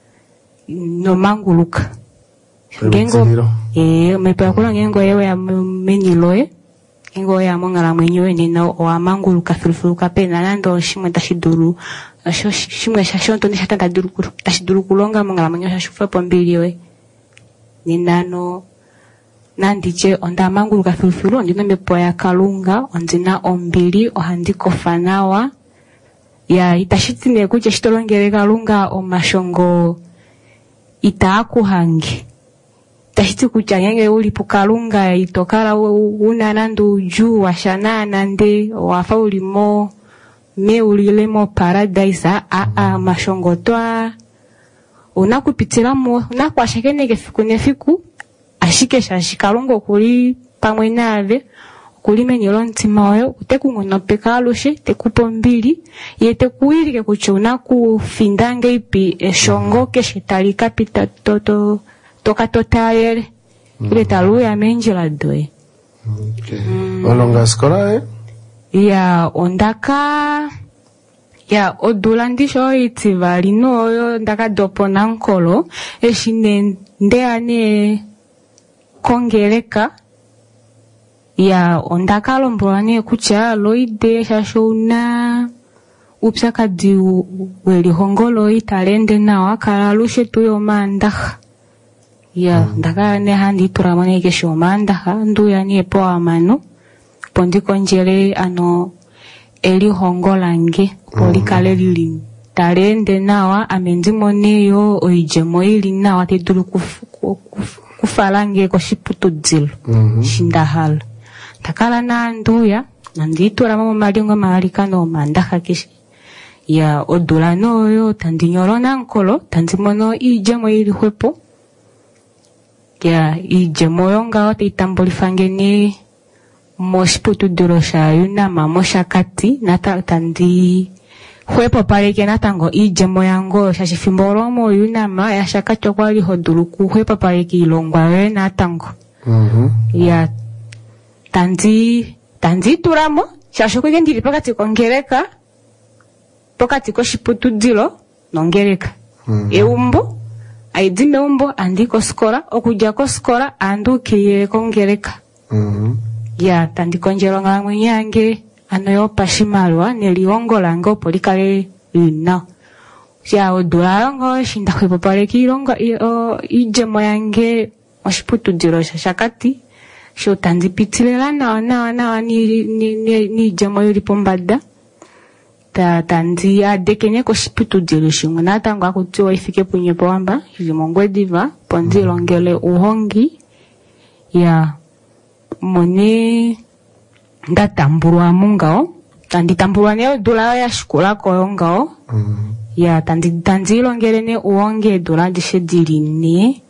Speaker 3: no manguluka ngengo eh mepo ya kalunga ngengo yewe ya meniloe ngengo ya mongala mwenyewe nina wa manguluka filufuluka pena nando shimwe tashiduru asho shimwe shashonto ni shatanda duru tashiduru kulonga mongala mwenyewe shashufa pombiliwe ninano nandiche onda manguluka filufulu ondina mepo ya kalunga ondina ombili ohandiko fanawa ya itashitine kuche shitolongere kalunga omashongo itaakuhangi tashiti kucha ngenge ulipo kalunga itokala una nandu juu washana nande wafa ulimo me ulilemo paradise a a mashongo toa unakupitila mo unakwashakene kefiku nefiku ashike shashikalungo kuli pamwe nave kuli menyelo ntima oyo utekungono pekalushe tekupo mbili yete kuwilike kuchuna kufindange ipi eshongo keshe talika pita toto toka totayele mm. Ile talu ya menjila doe
Speaker 1: okay. Mm. Olonga skola eh?
Speaker 3: Ya ondaka ya odulandisho itivali no oyo ndaka dopo nankolo eshine ndeane kongereka ya ondaka lombolane kucha loide shashona upsaka di weli hongolo italende na wakala lushe tuyo manda ya ndaka ne handi turamone ke shomanda handu yani epo amano pondi konjere ano eli hongolange poli kale lili tarende nawa amendimone yo oijemo ili nawa te dulu kuf, kuf, kufalange ko shiputu dzilo
Speaker 1: Mhm.
Speaker 3: shindahal takala na nduya nanditura mama malingo malika no mandaka kishi ya odula no yo tandinyoro na nkolo tandimono ijemo ili hwepo ya ijemo yonga wote itambulifange ni moshiputu dilo sha yuna mamo shakati nata tandi hwepo pareke natango ijemo yango shashifimboromo yuna ma ya shakati okwali hoduluku hwepo pareke ilongwa we natango
Speaker 1: Mhm.
Speaker 3: ya tanzi tanzi turamo shashokwege ndili pakati kongereka pakati ko shiputu dilo nongereka
Speaker 1: Mhm.
Speaker 3: eumbo aidime umbo andiko skora okuja ko skora andu kiye kongereka
Speaker 1: Mhm.
Speaker 3: ya tandikonjero nga mwenyange ano yo pashimalwa neliongolango polikale ina ya odulalo shinda kwepo pale kilongo ijemo yange oshiputu dilo shakati sho tandipitilila nawa nawa nawa ni ni ni, ni jemo yuli pombada ta tanzi adekenye ko shiputu dilo shingo natango akutiwa ifike punye poamba jimongwe diva ponzi longele uhongi ya mone ndatambulwa mungao tanditambulwa ne dola ya shikola ko ngao
Speaker 1: Mhm.
Speaker 3: ya tandi tanzi longele ne uonge dola dishedirine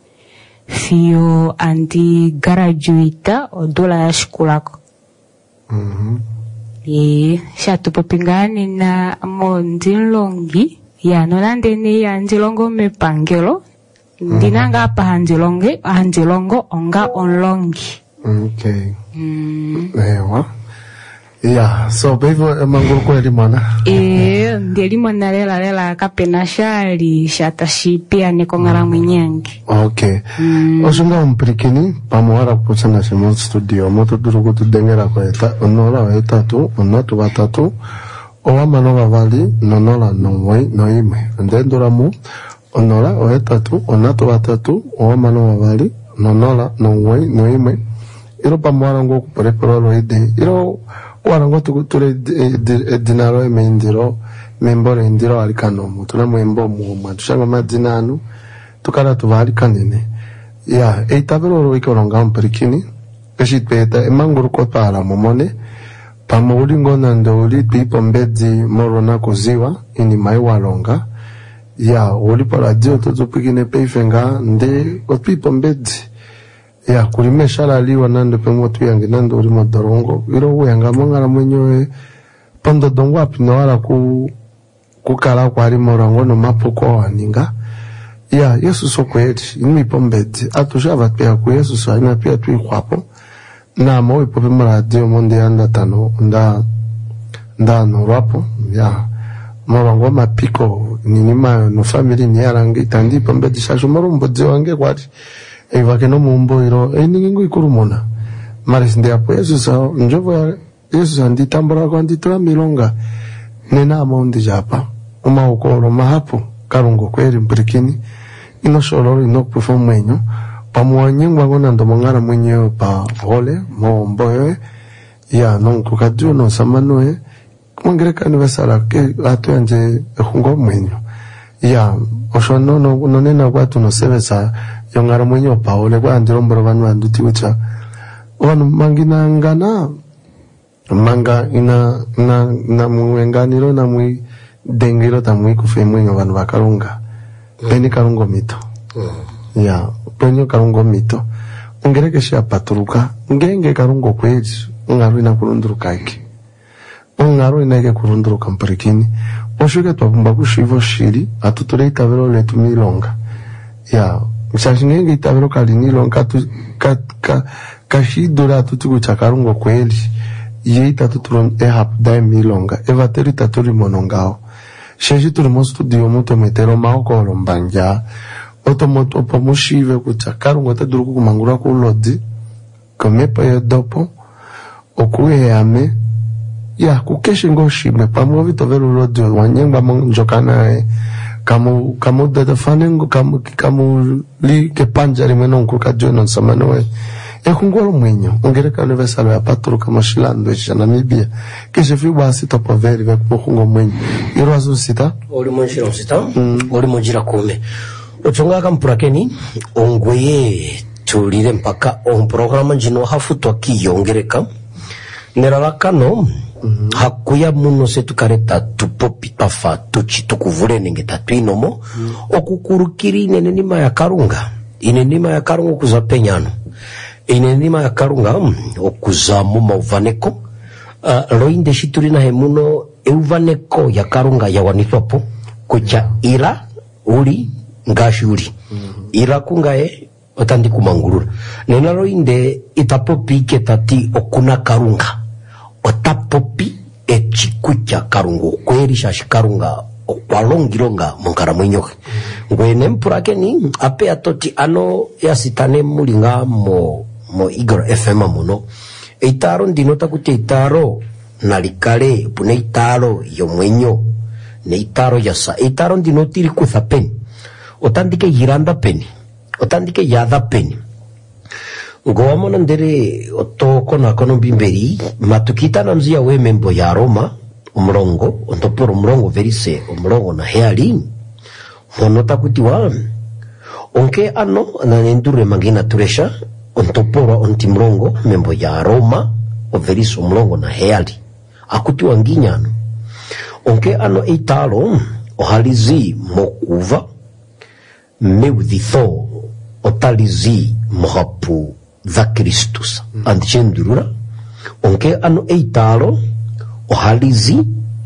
Speaker 3: fio andi graduate o dola ya shikola ko
Speaker 1: Mhm.
Speaker 3: e shatu popingane na mondilongi ya nolande ne ya ndilongo mepangelo ndinanga pa handilonge handilongo onga onlongi.
Speaker 1: Okay.
Speaker 3: Mm.
Speaker 1: Ewa. Yeah, so bevo manguru kweli mwana.
Speaker 3: Eh, ndeli mwana lela lela kapena shali shata shipia neko ngara mwenyangi.
Speaker 1: Okay.
Speaker 3: Mm.
Speaker 1: Osunga mpirikini pamuara kuchana shimo studio moto durugo tudengera kwa eta onora wa eta tu onatu watatu owa manova vali nonola nongwai noime ndendura mu onora wa eta tu onatu watatu owa manova vali nonola nongwai noime iro pamuara ngo kuperepero lo ide iro warango tukutule dinaro eme indiro membore indiro alikano mu tuna mwembo mu matushanga madinanu tukara tuvari kanene ya eitabero ro ikoronga mpirikini kashitpeta emanguru ko para momone pamuli ngona ndoli pipo mbedzi morona kuziwa ini mai walonga ya oli para dio tutupikine peifenga nde ko pipo mbedzi ya kulimesha liwa nando pemotu yange nando uri modorongo iro uyanga mongara mwenyewe pondo dongo apinowala ku kukala kwali morongo no mapuko waninga ya Yesu so kweli imi pombeti atushava pia ku Yesu so ina pia tu ikwapo na mo ipo pema radio monde anda tano nda nda no rapo ya morongo mapiko ninima no family ni yarangi tandi pombeti shasho morombo je wange kwati eva que no mumbo iro e ningu ikurumona maris ndi apo Yesu so njovo Yesu andi tambora kwa andi tra milonga nena amondi japa uma ukoro mahapo karungo kweli mpirikini ino sholoro ino kufo mwenyo pamuanye ngwana ndo mangara mwenye pa hole mo mboye ya non kukaju no samanoe mongereka anniversary ke atu anje hungo mwenyo ya oshono no no nena kwatu no sevesa yongara mwenye pa hole kwa andiro mboro banu anduti ucha wanu mangina ngana manga ina na na mwenganiro na mwi dengiro tamwi kufemwenyo banu bakarunga peni karungo mito
Speaker 2: Mm.
Speaker 1: ya penyo karungo mito ungereke shia paturuka ngenge karungo kweli ungaru ina kurunduruka iki ungaru ina ike kurunduruka mpirikini oshuke twapumba kushivo shiri atuture itabero letu milonga ya mshashingenge itabero kali nilonga tu ka ka kashidura atutuku cha karungo kweli ye itatuturon ehap dai milonga evateri taturi monongao sheji turi mo studio muto metero maoko lombanja otomoto opomushive kucha karungo taduruku kumangura ku lodi komepa ya dopo okuyeame ya kukeshe ngoshime pamwe vito vero lodi wanyengba monjokana kamu kamu dada fanengo kamu kamu li ke panja rimeno nkuka jono samanoe e kungolo mwenyo ongereka universal ya patro kama shilando ya Namibia kisha fi basi topo veri vya kupungo mwenyo iro azu sita
Speaker 2: oli mwenjira sita mm. oli mwenjira kome ochonga kamprakeni ongweye tulire mpaka on programa njino hafutwa kiyongereka neralakano mm-hmm. hakuya muno setukareta tupopi tafa tuchi tukuvule nenge tatuinomo mm. okukurukiri inenenima ya karunga inenenima ya karunga kuza penyano inenenima ya karunga um, okuza muma uvaneko uh, loinde shiturina hemuno euvaneko ya karunga ya wanitopo kucha ila uli ngashi uli mm-hmm. ila kungae otandi kumangurura nena loinde itapopi ketati okuna karunga otapopi echikucha karungo kweri shashi karunga okwalongilonga monkara mwenyoke ngwene mpurake ni ape atoti ano yasitane mulinga mo mo Igor F M muno eitaro ndinota kuti eitaro nalikale pune eitaro yomwenyo ne eitaro yasa eitaro ndinotiri kuthapeni otandike yiranda peni otandike yada peni ngoamo nandere otoko na kono bimberi matukita na mzia we membo ya Roma umrongo ontoporo umrongo verise umrongo na heali monota kutiwa onke ano na nendure mangina turesha ontoporo ontimrongo membo ya Roma o verise umrongo na heali akutiwa nginyano onke ano eitalo ohalizi mokuva meuditho otalizi mohapu za Kristus mm. andichendurura onke ano eitalo ohalizi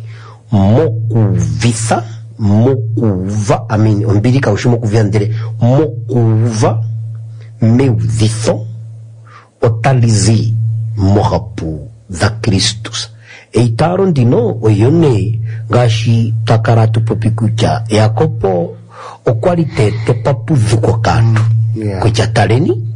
Speaker 2: mokuvitha mokuva amin ombirika ushimo kuvyandere mokuva meuditho otalizi mohapu za Kristus eitalo ndino oyone gashi takaratu popikucha yakopo okwalitete papudhuko kantu yeah. kucha taleni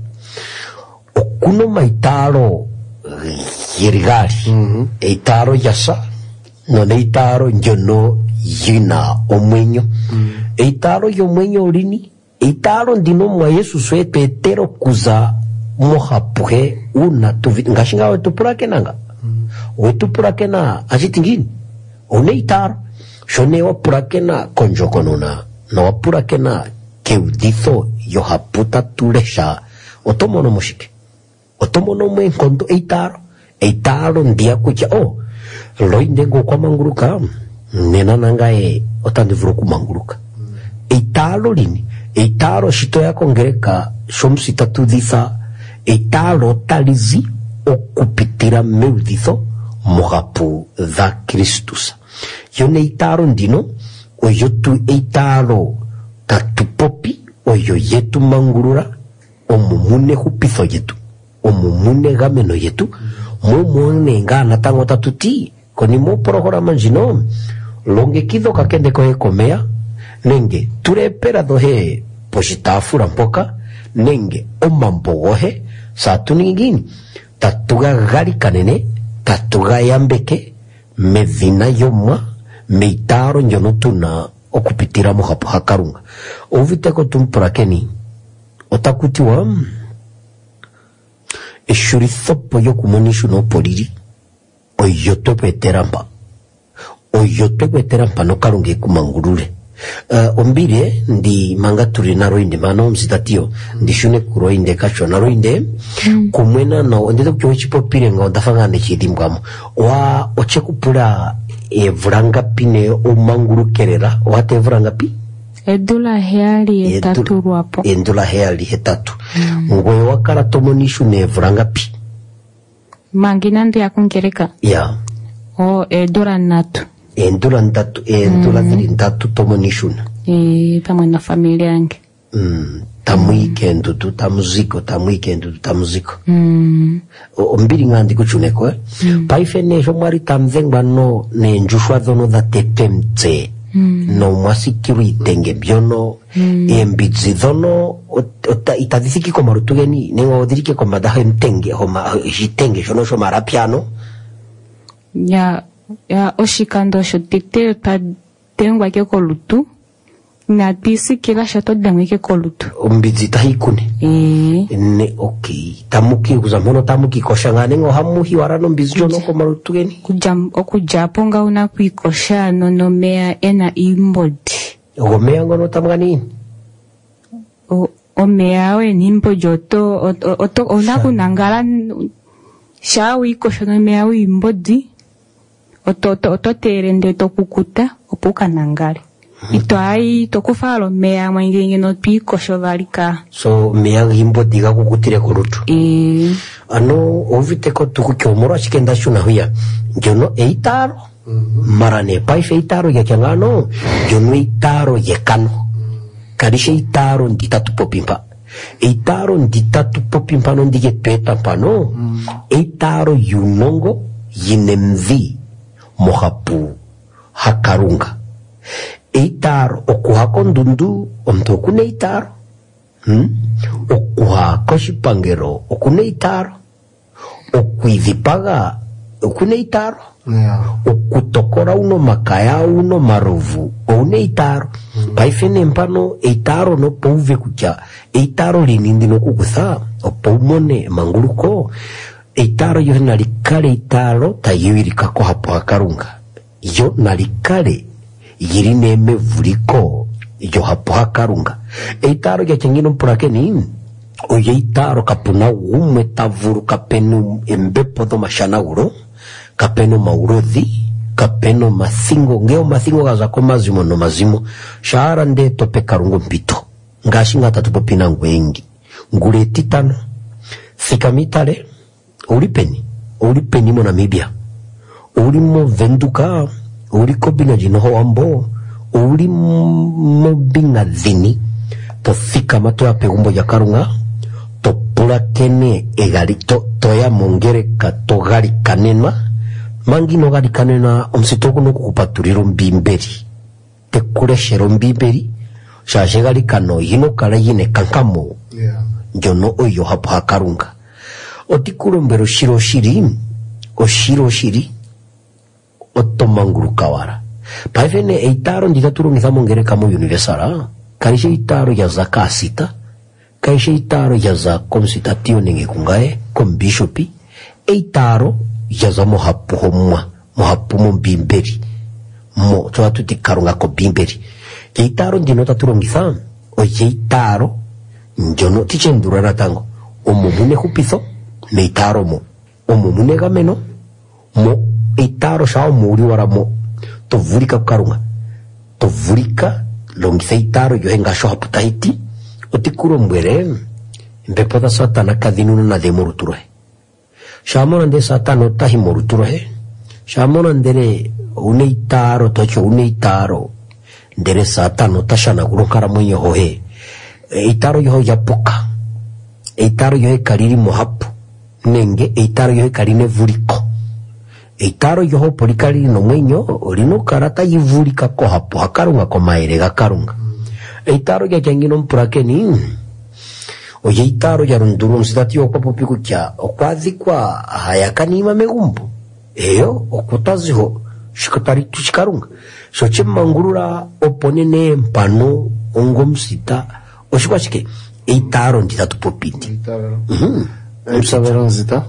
Speaker 2: okuno maitaro yirigali mm-hmm. eitaro yasa none eitaro njono yina omwenyo mm-hmm. eitaro yomwenyo olini eitaro ndino mwa Yesu swete etero kuza mohapuhe una tuvi ngashinga wetu purake nanga mm-hmm. wetu purake na ajitingini one eitaro shone wa purake na konjokonona na wa purake na keuditho yohaputa tulesha otomono moshike otomono mwe kondo eitaro eitaro ndia kucha oh loinde ngo kwa manguruka nena nangae otandivuro kumanguruka mm. eitaro lini eitaro shito ya kongereka shomsita tuditha eitaro talizi okupitira meuditho mohapu dha Kristus yone eitaro ndino oyo tu eitaro tatupopi oyo yetu mangurura omumune hupitho yetu omumune gameno yetu mumune ngana tango tatuti koni mo programa njino longe kido kakende koe komea nenge turepera dohe poshitafura mpoka nenge omambogohe satuningini tatuga gari kanene tatuga yambeke medina yomwa meitaro njono tuna okupitira mohapu hakarunga oviteko tumpurakeni otakutiwa eshurithopo yokumonishu no poliri oyoto kweterampa oyoto kweterampa no karunge kumangurure uh, ombire ndi manga turi na roinde mano msitatio ndi shune kuroinde kacho na roinde mm. kumwena no ndete kucho chipopire nga ndafanga nechidimgamo wa oche kupura evuranga pine omanguru kerera wate evuranga pi
Speaker 3: edula heali etatu ruapo
Speaker 2: edula heali etatu mm. ngwe wakara tomonishu ne evuranga pi
Speaker 3: mangina ndi yakungereka
Speaker 2: ya
Speaker 3: o edura natu
Speaker 2: endula ndatu endula mm. ndatu tomonishuna
Speaker 3: e pamwe na familia yange
Speaker 2: mm tamwikendo tu tamuziko tamwikendo tu tamuziko
Speaker 3: mm
Speaker 2: ombiri ngandi kuchuneko eh mm. paifene jo mwari tamvengwa no ne njushwa zono da tetemtse mm. no mwasikiru itenge byono mm. embizi zono itadisiki koma rutugeni nengo odirike koma da ntenge homa jitenge jono jo marapiano
Speaker 3: ya ya oshikando shotete pa tengwa ke kolutu na pisi kila shato damwike kolutu
Speaker 2: umbizi tahikune
Speaker 3: eh
Speaker 2: ne okay tamuki kuzamono tamuki koshangane ngo hamuhi warano mbizi jono ko marutu geni
Speaker 3: kujam okujapo nga una kuikosha nono mea ena imbodi
Speaker 2: ogomea ngono tamgani
Speaker 3: o o mea we nimpo joto oto ona kunangala shawi kosha no mea we imbodi oto oto oto terende to kukuta opuka nangale ito ai to kufalo mea mwingine no piko shovalika
Speaker 2: so mea himbo diga kukutire korutu
Speaker 3: eh
Speaker 2: ano ovite ko tuku kyomoro ashikenda shuna huya jono eitaro marane pai feitaro ya kyangano jono eitaro yekano karishe eitaro nditatu popimpa eitaro nditatu popimpa no ndige peta pano eitaro yunongo yinemvi mohapu hakarunga eitaro okuha kondundu omto okune eitaro hmm? okuha koshipangero okune eitaro okuivipaga okune eitaro
Speaker 1: yeah.
Speaker 2: okutokora uno makaya uno marovu one eitaro mm. paifene mpano eitaro no pouve kucha eitaro linindi no kukutha opoumone manguluko eitaro yo nalikale eitaro tayirika ko hapo akarunga yo nalikale yiri neme vuliko yo hapo hakarunga eitaro ya chengino mprakeni oye eitaro kapuna umwe tavuru kapenu embepo do mashanaguro kapeno maurodhi kapeno masingo ngeo masingo gazako mazimo no mazimo shahara nde tope karungo mpito ngashi ngata tupo pina ngwengi ngule titano fikamitale ulipeni ulipeni mo Namibia ulimo venduka uliko bina jinoho ambo ulimo binga dhini to fika mato ya pegumbo ya karunga to pula kene egalito toya mongere kato gali kanena mangi no gali kanena omsitoko no kukupaturiro mbimberi te kureshero mbimberi shashe gali kano yino kala yine kankamo
Speaker 1: yeah.
Speaker 2: Jono oyo hapo hakarunga otikuro mbero shiro shiri o shiro shiri otomanguru kawara paifene eitaro nditaturo ngithamo ngere kamo universala karishe eitaro ya za kasita karishe eitaro ya za komsitatio nenge kungae kom bishopi eitaro ya za mohapu homwa mohapu mo bimberi mo toa tuti karunga ko bimberi eitaro ndino taturo ngitham o eitaro njono tichendura ratango omumune hupitho meitaro mo omumune gameno mo eitaro shao muri waramo to vulika karunga to vulika longitha eitaro yo engasho haputaiti otikuro mbwere mbepo da satana kadhinunu na de moruturohe shamona nde satana tahi moruturohe shamona ndere une eitaro tocho une eitaro ndere satana tashana gurokara mwenye hohe eitaro yo yapoka eitaro yo kariri mohapu nenge eitaro yo karine vuliko eitaro yo polikali no mwenyo olino karata yivulika ko hapo hakarunga ko maere gakarunga eitaro ya jangino mprakeni oye eitaro ya runduru msitatio kwa popiku kya okwadhikwa hayakanima megumbu eyo okutaziho shikatari tuchikarunga so chimangurura oponene mpano ongo msita oshikwashike eitaro nditatu popiti
Speaker 1: eitaro
Speaker 2: mhm
Speaker 1: eitaro nzita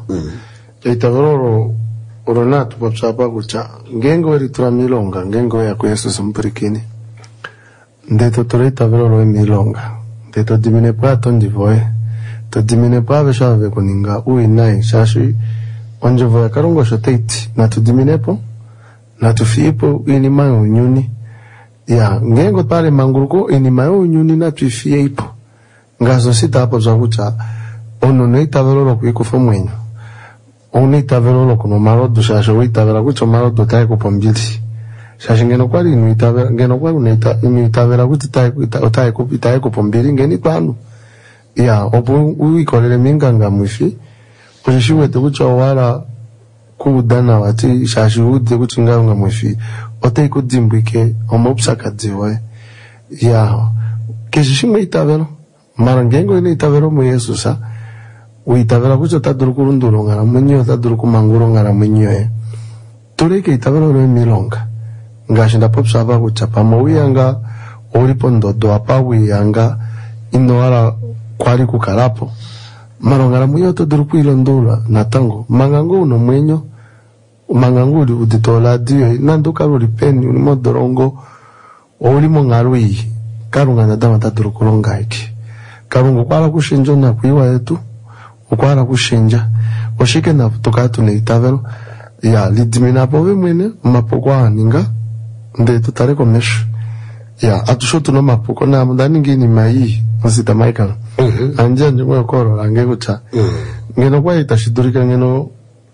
Speaker 1: eitaro orona tupapsapa kucha ngengo eritura milonga ngengo ya kuyesu mpirikini ndeto toreta veroro milonga ndeto dimine prato ndivoe to dimine prave shave kuninga uinai shashi onjevo ya karungo shoteiti na tu diminepo na tu fiipo ini mayo nyuni ya ngengo pale manguruko ini mayo nyuni na tu fiipo ngazo sita hapo za kucha ono neita veroro kuikufa mwenyo oni taverolo kuno marodo shasho wi tavera kucho marodo tai ko pombili shasho ngeno kwali ni tavera ngeno kwali ni ta ni tavera kuti tai ko tai ko tai ko pombili ngeni kwanu ya opo wi kolele minganga mwifi kushiwe te kucho wala kudana wati shasho ude kuchinga nga mwifi otai ko dimbike omopsa kadziwe ya keshishimwe tavera marangengo ni tavera mu Yesusa uitavera kucho taduru kurunduro ngara mwenyo taduru kumanguro ngara mwenyo e tuleke itavera no milonga ngashinda popsa aba kucha pamowianga ulipo ndodo apawi yanga inoara kwari kukarapo marongara mwiyo toduru kuilondula natango mangango uno mwenyo manganguli uditola dio nando karuri peni unimo dorongo ulimo ngarui karunga nadama taduru kulonga iki karungo kwara kushinjo na kuiwa yetu ukwara kushinja oshike na tukatu ne itavelo ya lidimina pove mwene mapokwa ninga nde tutare komesho ya atushotu no mapoko na mudani ngini mai masita Michael mhm anje njumwe koro ange kucha mhm ngeno kwa itashidurika ngeno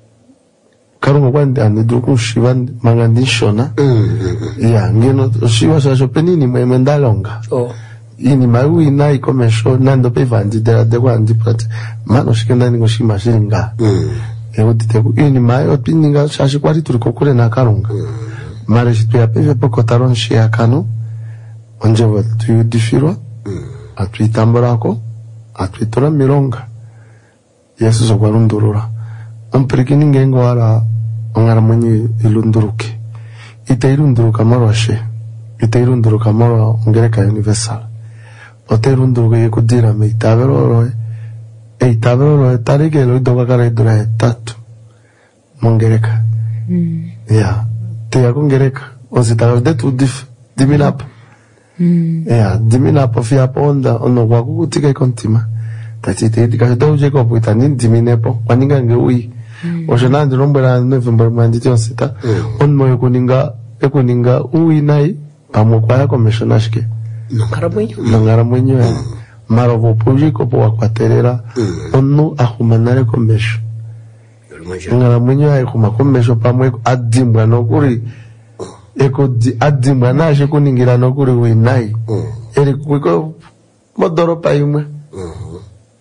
Speaker 1: karungo kwa ndi duku shiva mangandishona mhm ya ngeno shiva sasho penini mwemendalonga oh ini mai na ikomesho nando pevandi dela de kwa ndi prat mano shikenda ningo shima shiringa mhm ewo diteku ini mai opininga shashi kwari turiko kule na karunga mare shitu ya peve poko taron shia kano onje wa tuyu difirwa atu itamborako atu itora mironga yesu zo kwa rundurura omperikini ngengo wala ongara mwenye ilunduruke ite ilunduruka moro ashe ite ilunduruka moro ongereka universal ote ilunduruka ye kudira me itabero roe e itabero roe tarike lo idoka kara idura etatu mongereka mm. ya te ya kongereka ozitaro detu dif diminapa Mm. Yeah, dimina po fia po onda ono waku kutika ikontima tati te tika doje ko puita nin diminepo waninga ngeui mm. ojenandi rombera november manditi onsita mm. on moyo kuninga ekuninga ui nai pamo kwa commissionashke
Speaker 2: nongara mwenyo
Speaker 1: nongara mwenyo mm. marovo puji ko po akwaterera mm. onu ahumanare commission nongara mwenyo ai kuma commission pamo adimbwa no kuri eko di adimba na je kuningira no kuri we nai mm. eri kuko modoro pa imwe mm.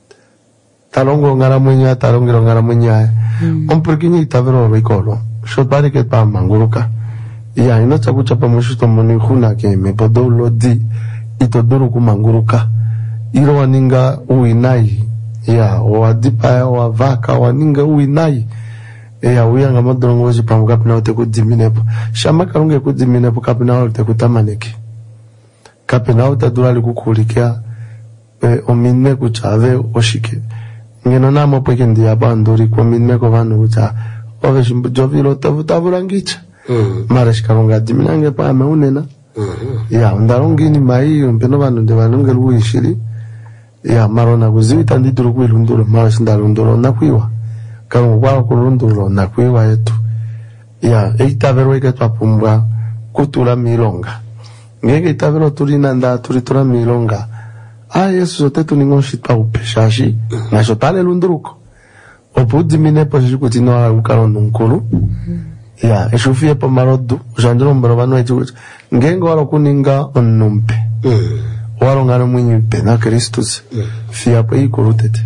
Speaker 1: talongo ngara munya talongiro ngara munya mm. ompurkini tavero rikolo shotari ke pa manguruka ya ino chakucha pa mushuto moni khuna ke me podolo di itodoro ku manguruka iro waninga uinai ya wadipa wa vaka waninga uinai ya uya nga modrongo waji pamu kapina ote kudiminepo shama karunge kudiminepo kapina ote kutamaneke kapina ote durali kukulikia e, ominme kuchave oshike ngeno namo peke ndi abandori kwa minme ko vanu kucha ove shimbu jovilo tavu tavu rangicha mm. mara shikarunga diminange pa ame unena mm. ya undarongi ni mai mpeno vanu de vanunge lugu ishiri ya marona kuziwita ndiduru kuilunduru mara shindarunduru na kuiwa kama kwa kurunduro na kwewa yetu ya eitavero ike twapumbwa kutula milonga ngeke itavero tulina nda tulitura milonga a yesu zote tuningo shitpa upeshashi na shotale lunduruko opudi minepo shikutinoa ukaro nunkulu ya eshufie po marodu ushanjiro mbero vanu echu ngengo waro kuninga onumpe waro ngano mwenye na Kristus fia po ikurutete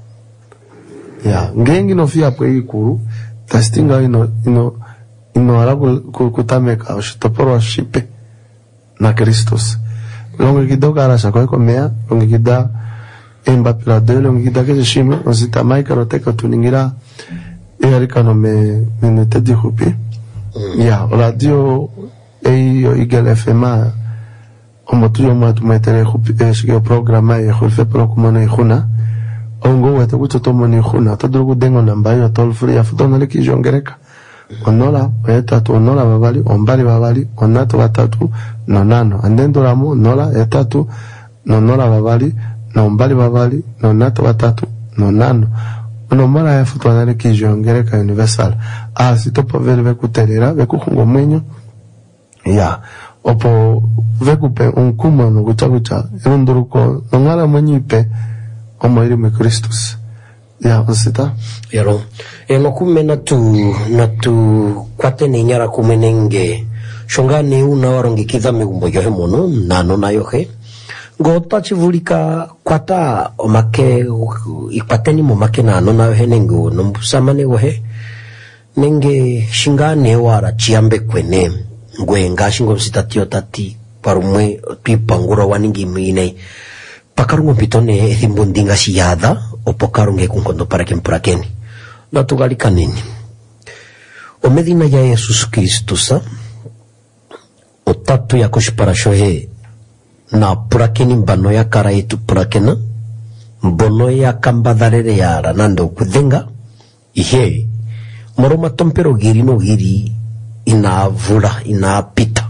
Speaker 1: ya ngengi no fia po ikuru tastinga ino ino ino arabu kutameka oshitoporo shipe na Kristus longo kidoka arasha kwa komea longo kida emba pila de longo kida ke shime ozita maika roteka tuningira erika no me minute di hupi ya radio eyo igel fma omotuyo matu metere hupi eshige programa e hufe pro kumona ihuna ongo wete kutoto moni khuna tadrugo dengo namba yo tol free afutona leki jongereka onola etatu onola babali ombali babali onato batatu nonano andendo ramu nola etatu nonola babali na ombali babali nonato batatu nonano onomala ya futona leki jongereka universal a sitopo vele vekuterera vekukhungo mwenyo ya opo vekupe unkuma no kuchakucha erunduruko nongala mwenyipe omo iri Kristus ya osita
Speaker 2: yaro eno kume na tu na tu kwate ni nyara kumenenge shongani una warongi kidha megumbo yohe mono nano na yohe gota chivulika kwata omake ikwateni mo make nano na yohe nengo nombusamane wohe nenge shingane wara chiambe kwene ngwenga shingo sitatio tati parumwe pipangura waningi mine pakarungo pitone thimbundinga siyada o pokarunge kunkondo para kempurakeni na tugalika nini o medina ya Jesus Kristo sa o tatu ya koshipara shohe na purakeni mbano ya kara yetu purakena mbono ya kambadharere ya ranando kuthenga ihe moroma tompero giri no giri inavura inapita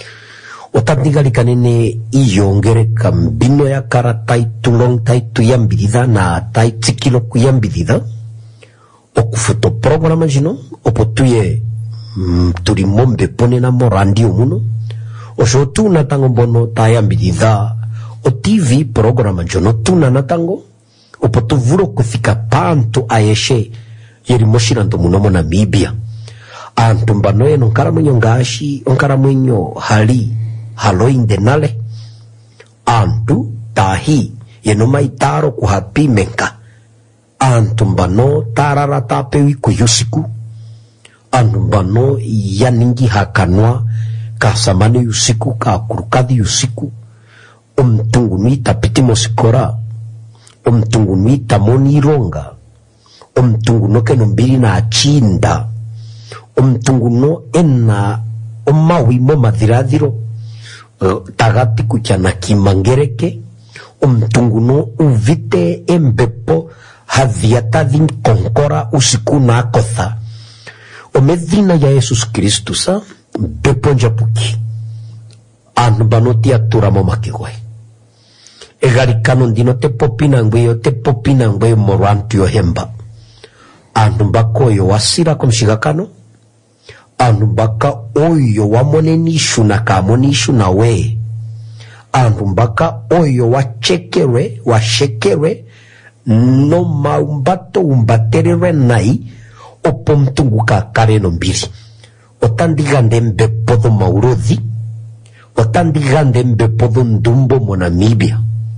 Speaker 2: otadigali iyongereka mbino ya kara taitu long taitu yambidida na taitikilo kuyambidida okufuto programa jino opotuye mm, turi mombe pone na morandi umuno osho tuna tango bono tayambidida o T V programa jono tuna na tango opotu vuro kufika panto ayeshe yeri moshirando muno mo Namibia antu mbano eno nkara mwenyo ngashi onkara mwenyo hali halo indenale antu tahi yeno maitaro kuhapi menka antu mbano tarara tapewi kuyusiku antu mbano yaningi hakanwa kasamane yusiku kakurukadi yusiku omtungunui tapiti mosikora omtungunui tamoni ironga omtunguno keno mbiri na achinda omtunguno ena omawimo madhiradhiro uh, tagati kuchana kimangereke omtunguno uvite embepo hadhiatadhi konkora usiku na akotha omedhina ya Jesus Kristu sa bepo njapuki anu banoti aturamo makigwe egarikano ndino te popina ngweyo te popina ngweyo morantu yo hemba anu bako yo wasira komshigakano anu baka oyo wamonenishu na kamonishu na we anu baka oyo wachekerwe washekerwe no maumbato umbaterere nai opo mtunguka kareno mbiri otandigande mbepodo maurodhi otandigande mbepodo ndumbo mo Namibia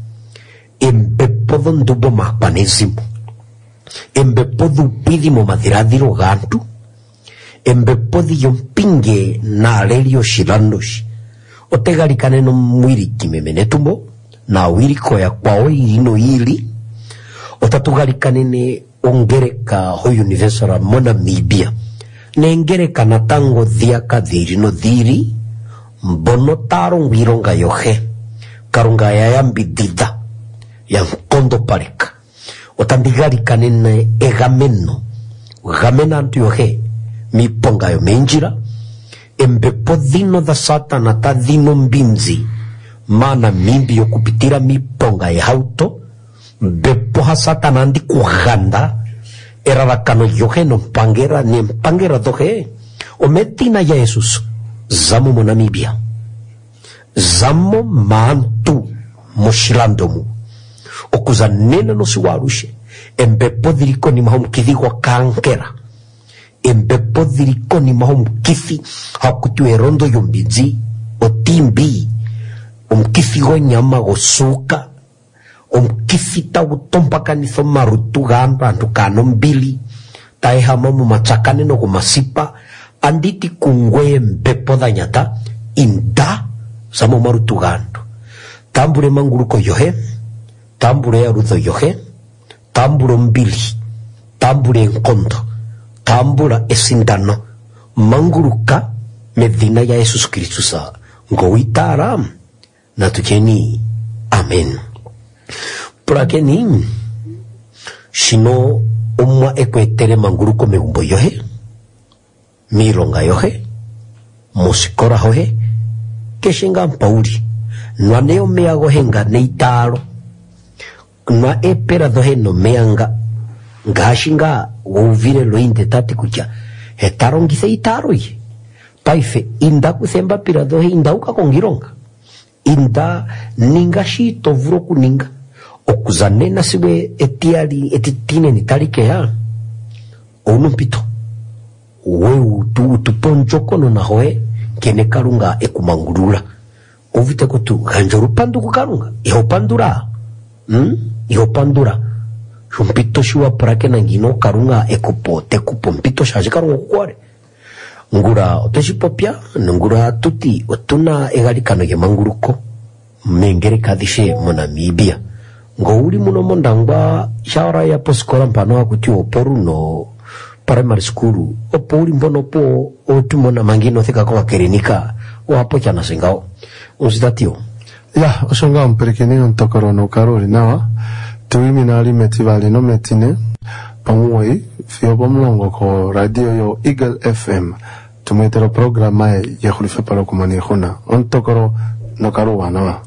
Speaker 2: embepodo ndumbo makpanezimu embepodo upidi mo madhiradhiro gantu embepodi yompinge na alelio shirandoshi otegarikane no mwiri kimemenetumbo na wiriko ya kwao ino ili otatugarikane ne ongereka ho universal mo Namibia nengereka na tango dhiaka dhiri no dhiri mbono taro ngwironga yohe karunga ya yambidida ya nkondo parika otandigarikane ne egameno gamena antu yohe miponga yo menjira embepo dhino dha satana ta dhino mbinzi mana mimbi yo kupitira miponga ya hauto mbepo ha satana andi kuhanda erarakano yohe no mpangera ni mpangera dohe ometina ya Jesus zamo mo Namibia zamo mantu moshirandomu okuza nena no siwarushe embepo dhiriko ni mahomkidhigwa kankera embepo dhiriko ni mahomkithi hakutu erondo yombidzi otimbi omkithi go nyama go suka omkithi ta utompaka nitho marutu gamba antukano mbili taeha mamu machakane no kumasipa anditi kungwe mbepo danyata inda samo marutu gandu tambure manguruko yohe tambure ya rutho yohe tambure mbili tambure nkondo tambura esindano manguruka medina ya Jesus Kristu sa ngowitara na tukeni amen prakeni shino umwa ekwetere manguruko meumbo yohe mironga yohe musikora hohe keshinga mpauli nwaneo meago henga neitaro nwa epera dohe no meanga ngashinga wuvire loinde tati kucha hetaro ngise itaro ye paife inda kusemba pira dohe inda uka kongironga inda ninga shito vuro kuninga okuzanena siwe etiali etitine nitalike ya onumpito we utu utuponjoko no nahoe kene karunga ekumangurula ovite kutu ganjoru pandu kukarunga iho pandura hmm? iho pandura Mpito shiwa prake na ngino karunga ekupo tekupo mpito shaje karunga kukware ngura oteshipopya ngura tuti otuna egalikano ye manguruko mengere kadishe mo Namibia ngo uri muno mondangwa shawara ya poskola mpano akuti oporu no primary school opo uri mbono po otumona mangino thika kwa kerenika wapo chana singao usitatio
Speaker 1: Ya, osonga mperikini ontokoro no karori nawa. Tuimi na alimeti vali no metine. Pamuoi, fio pomlongo ko radio yo Eagle F M. Tumetero programa ya hulife palo kumani huna. Ontokoro no karuwa nawa.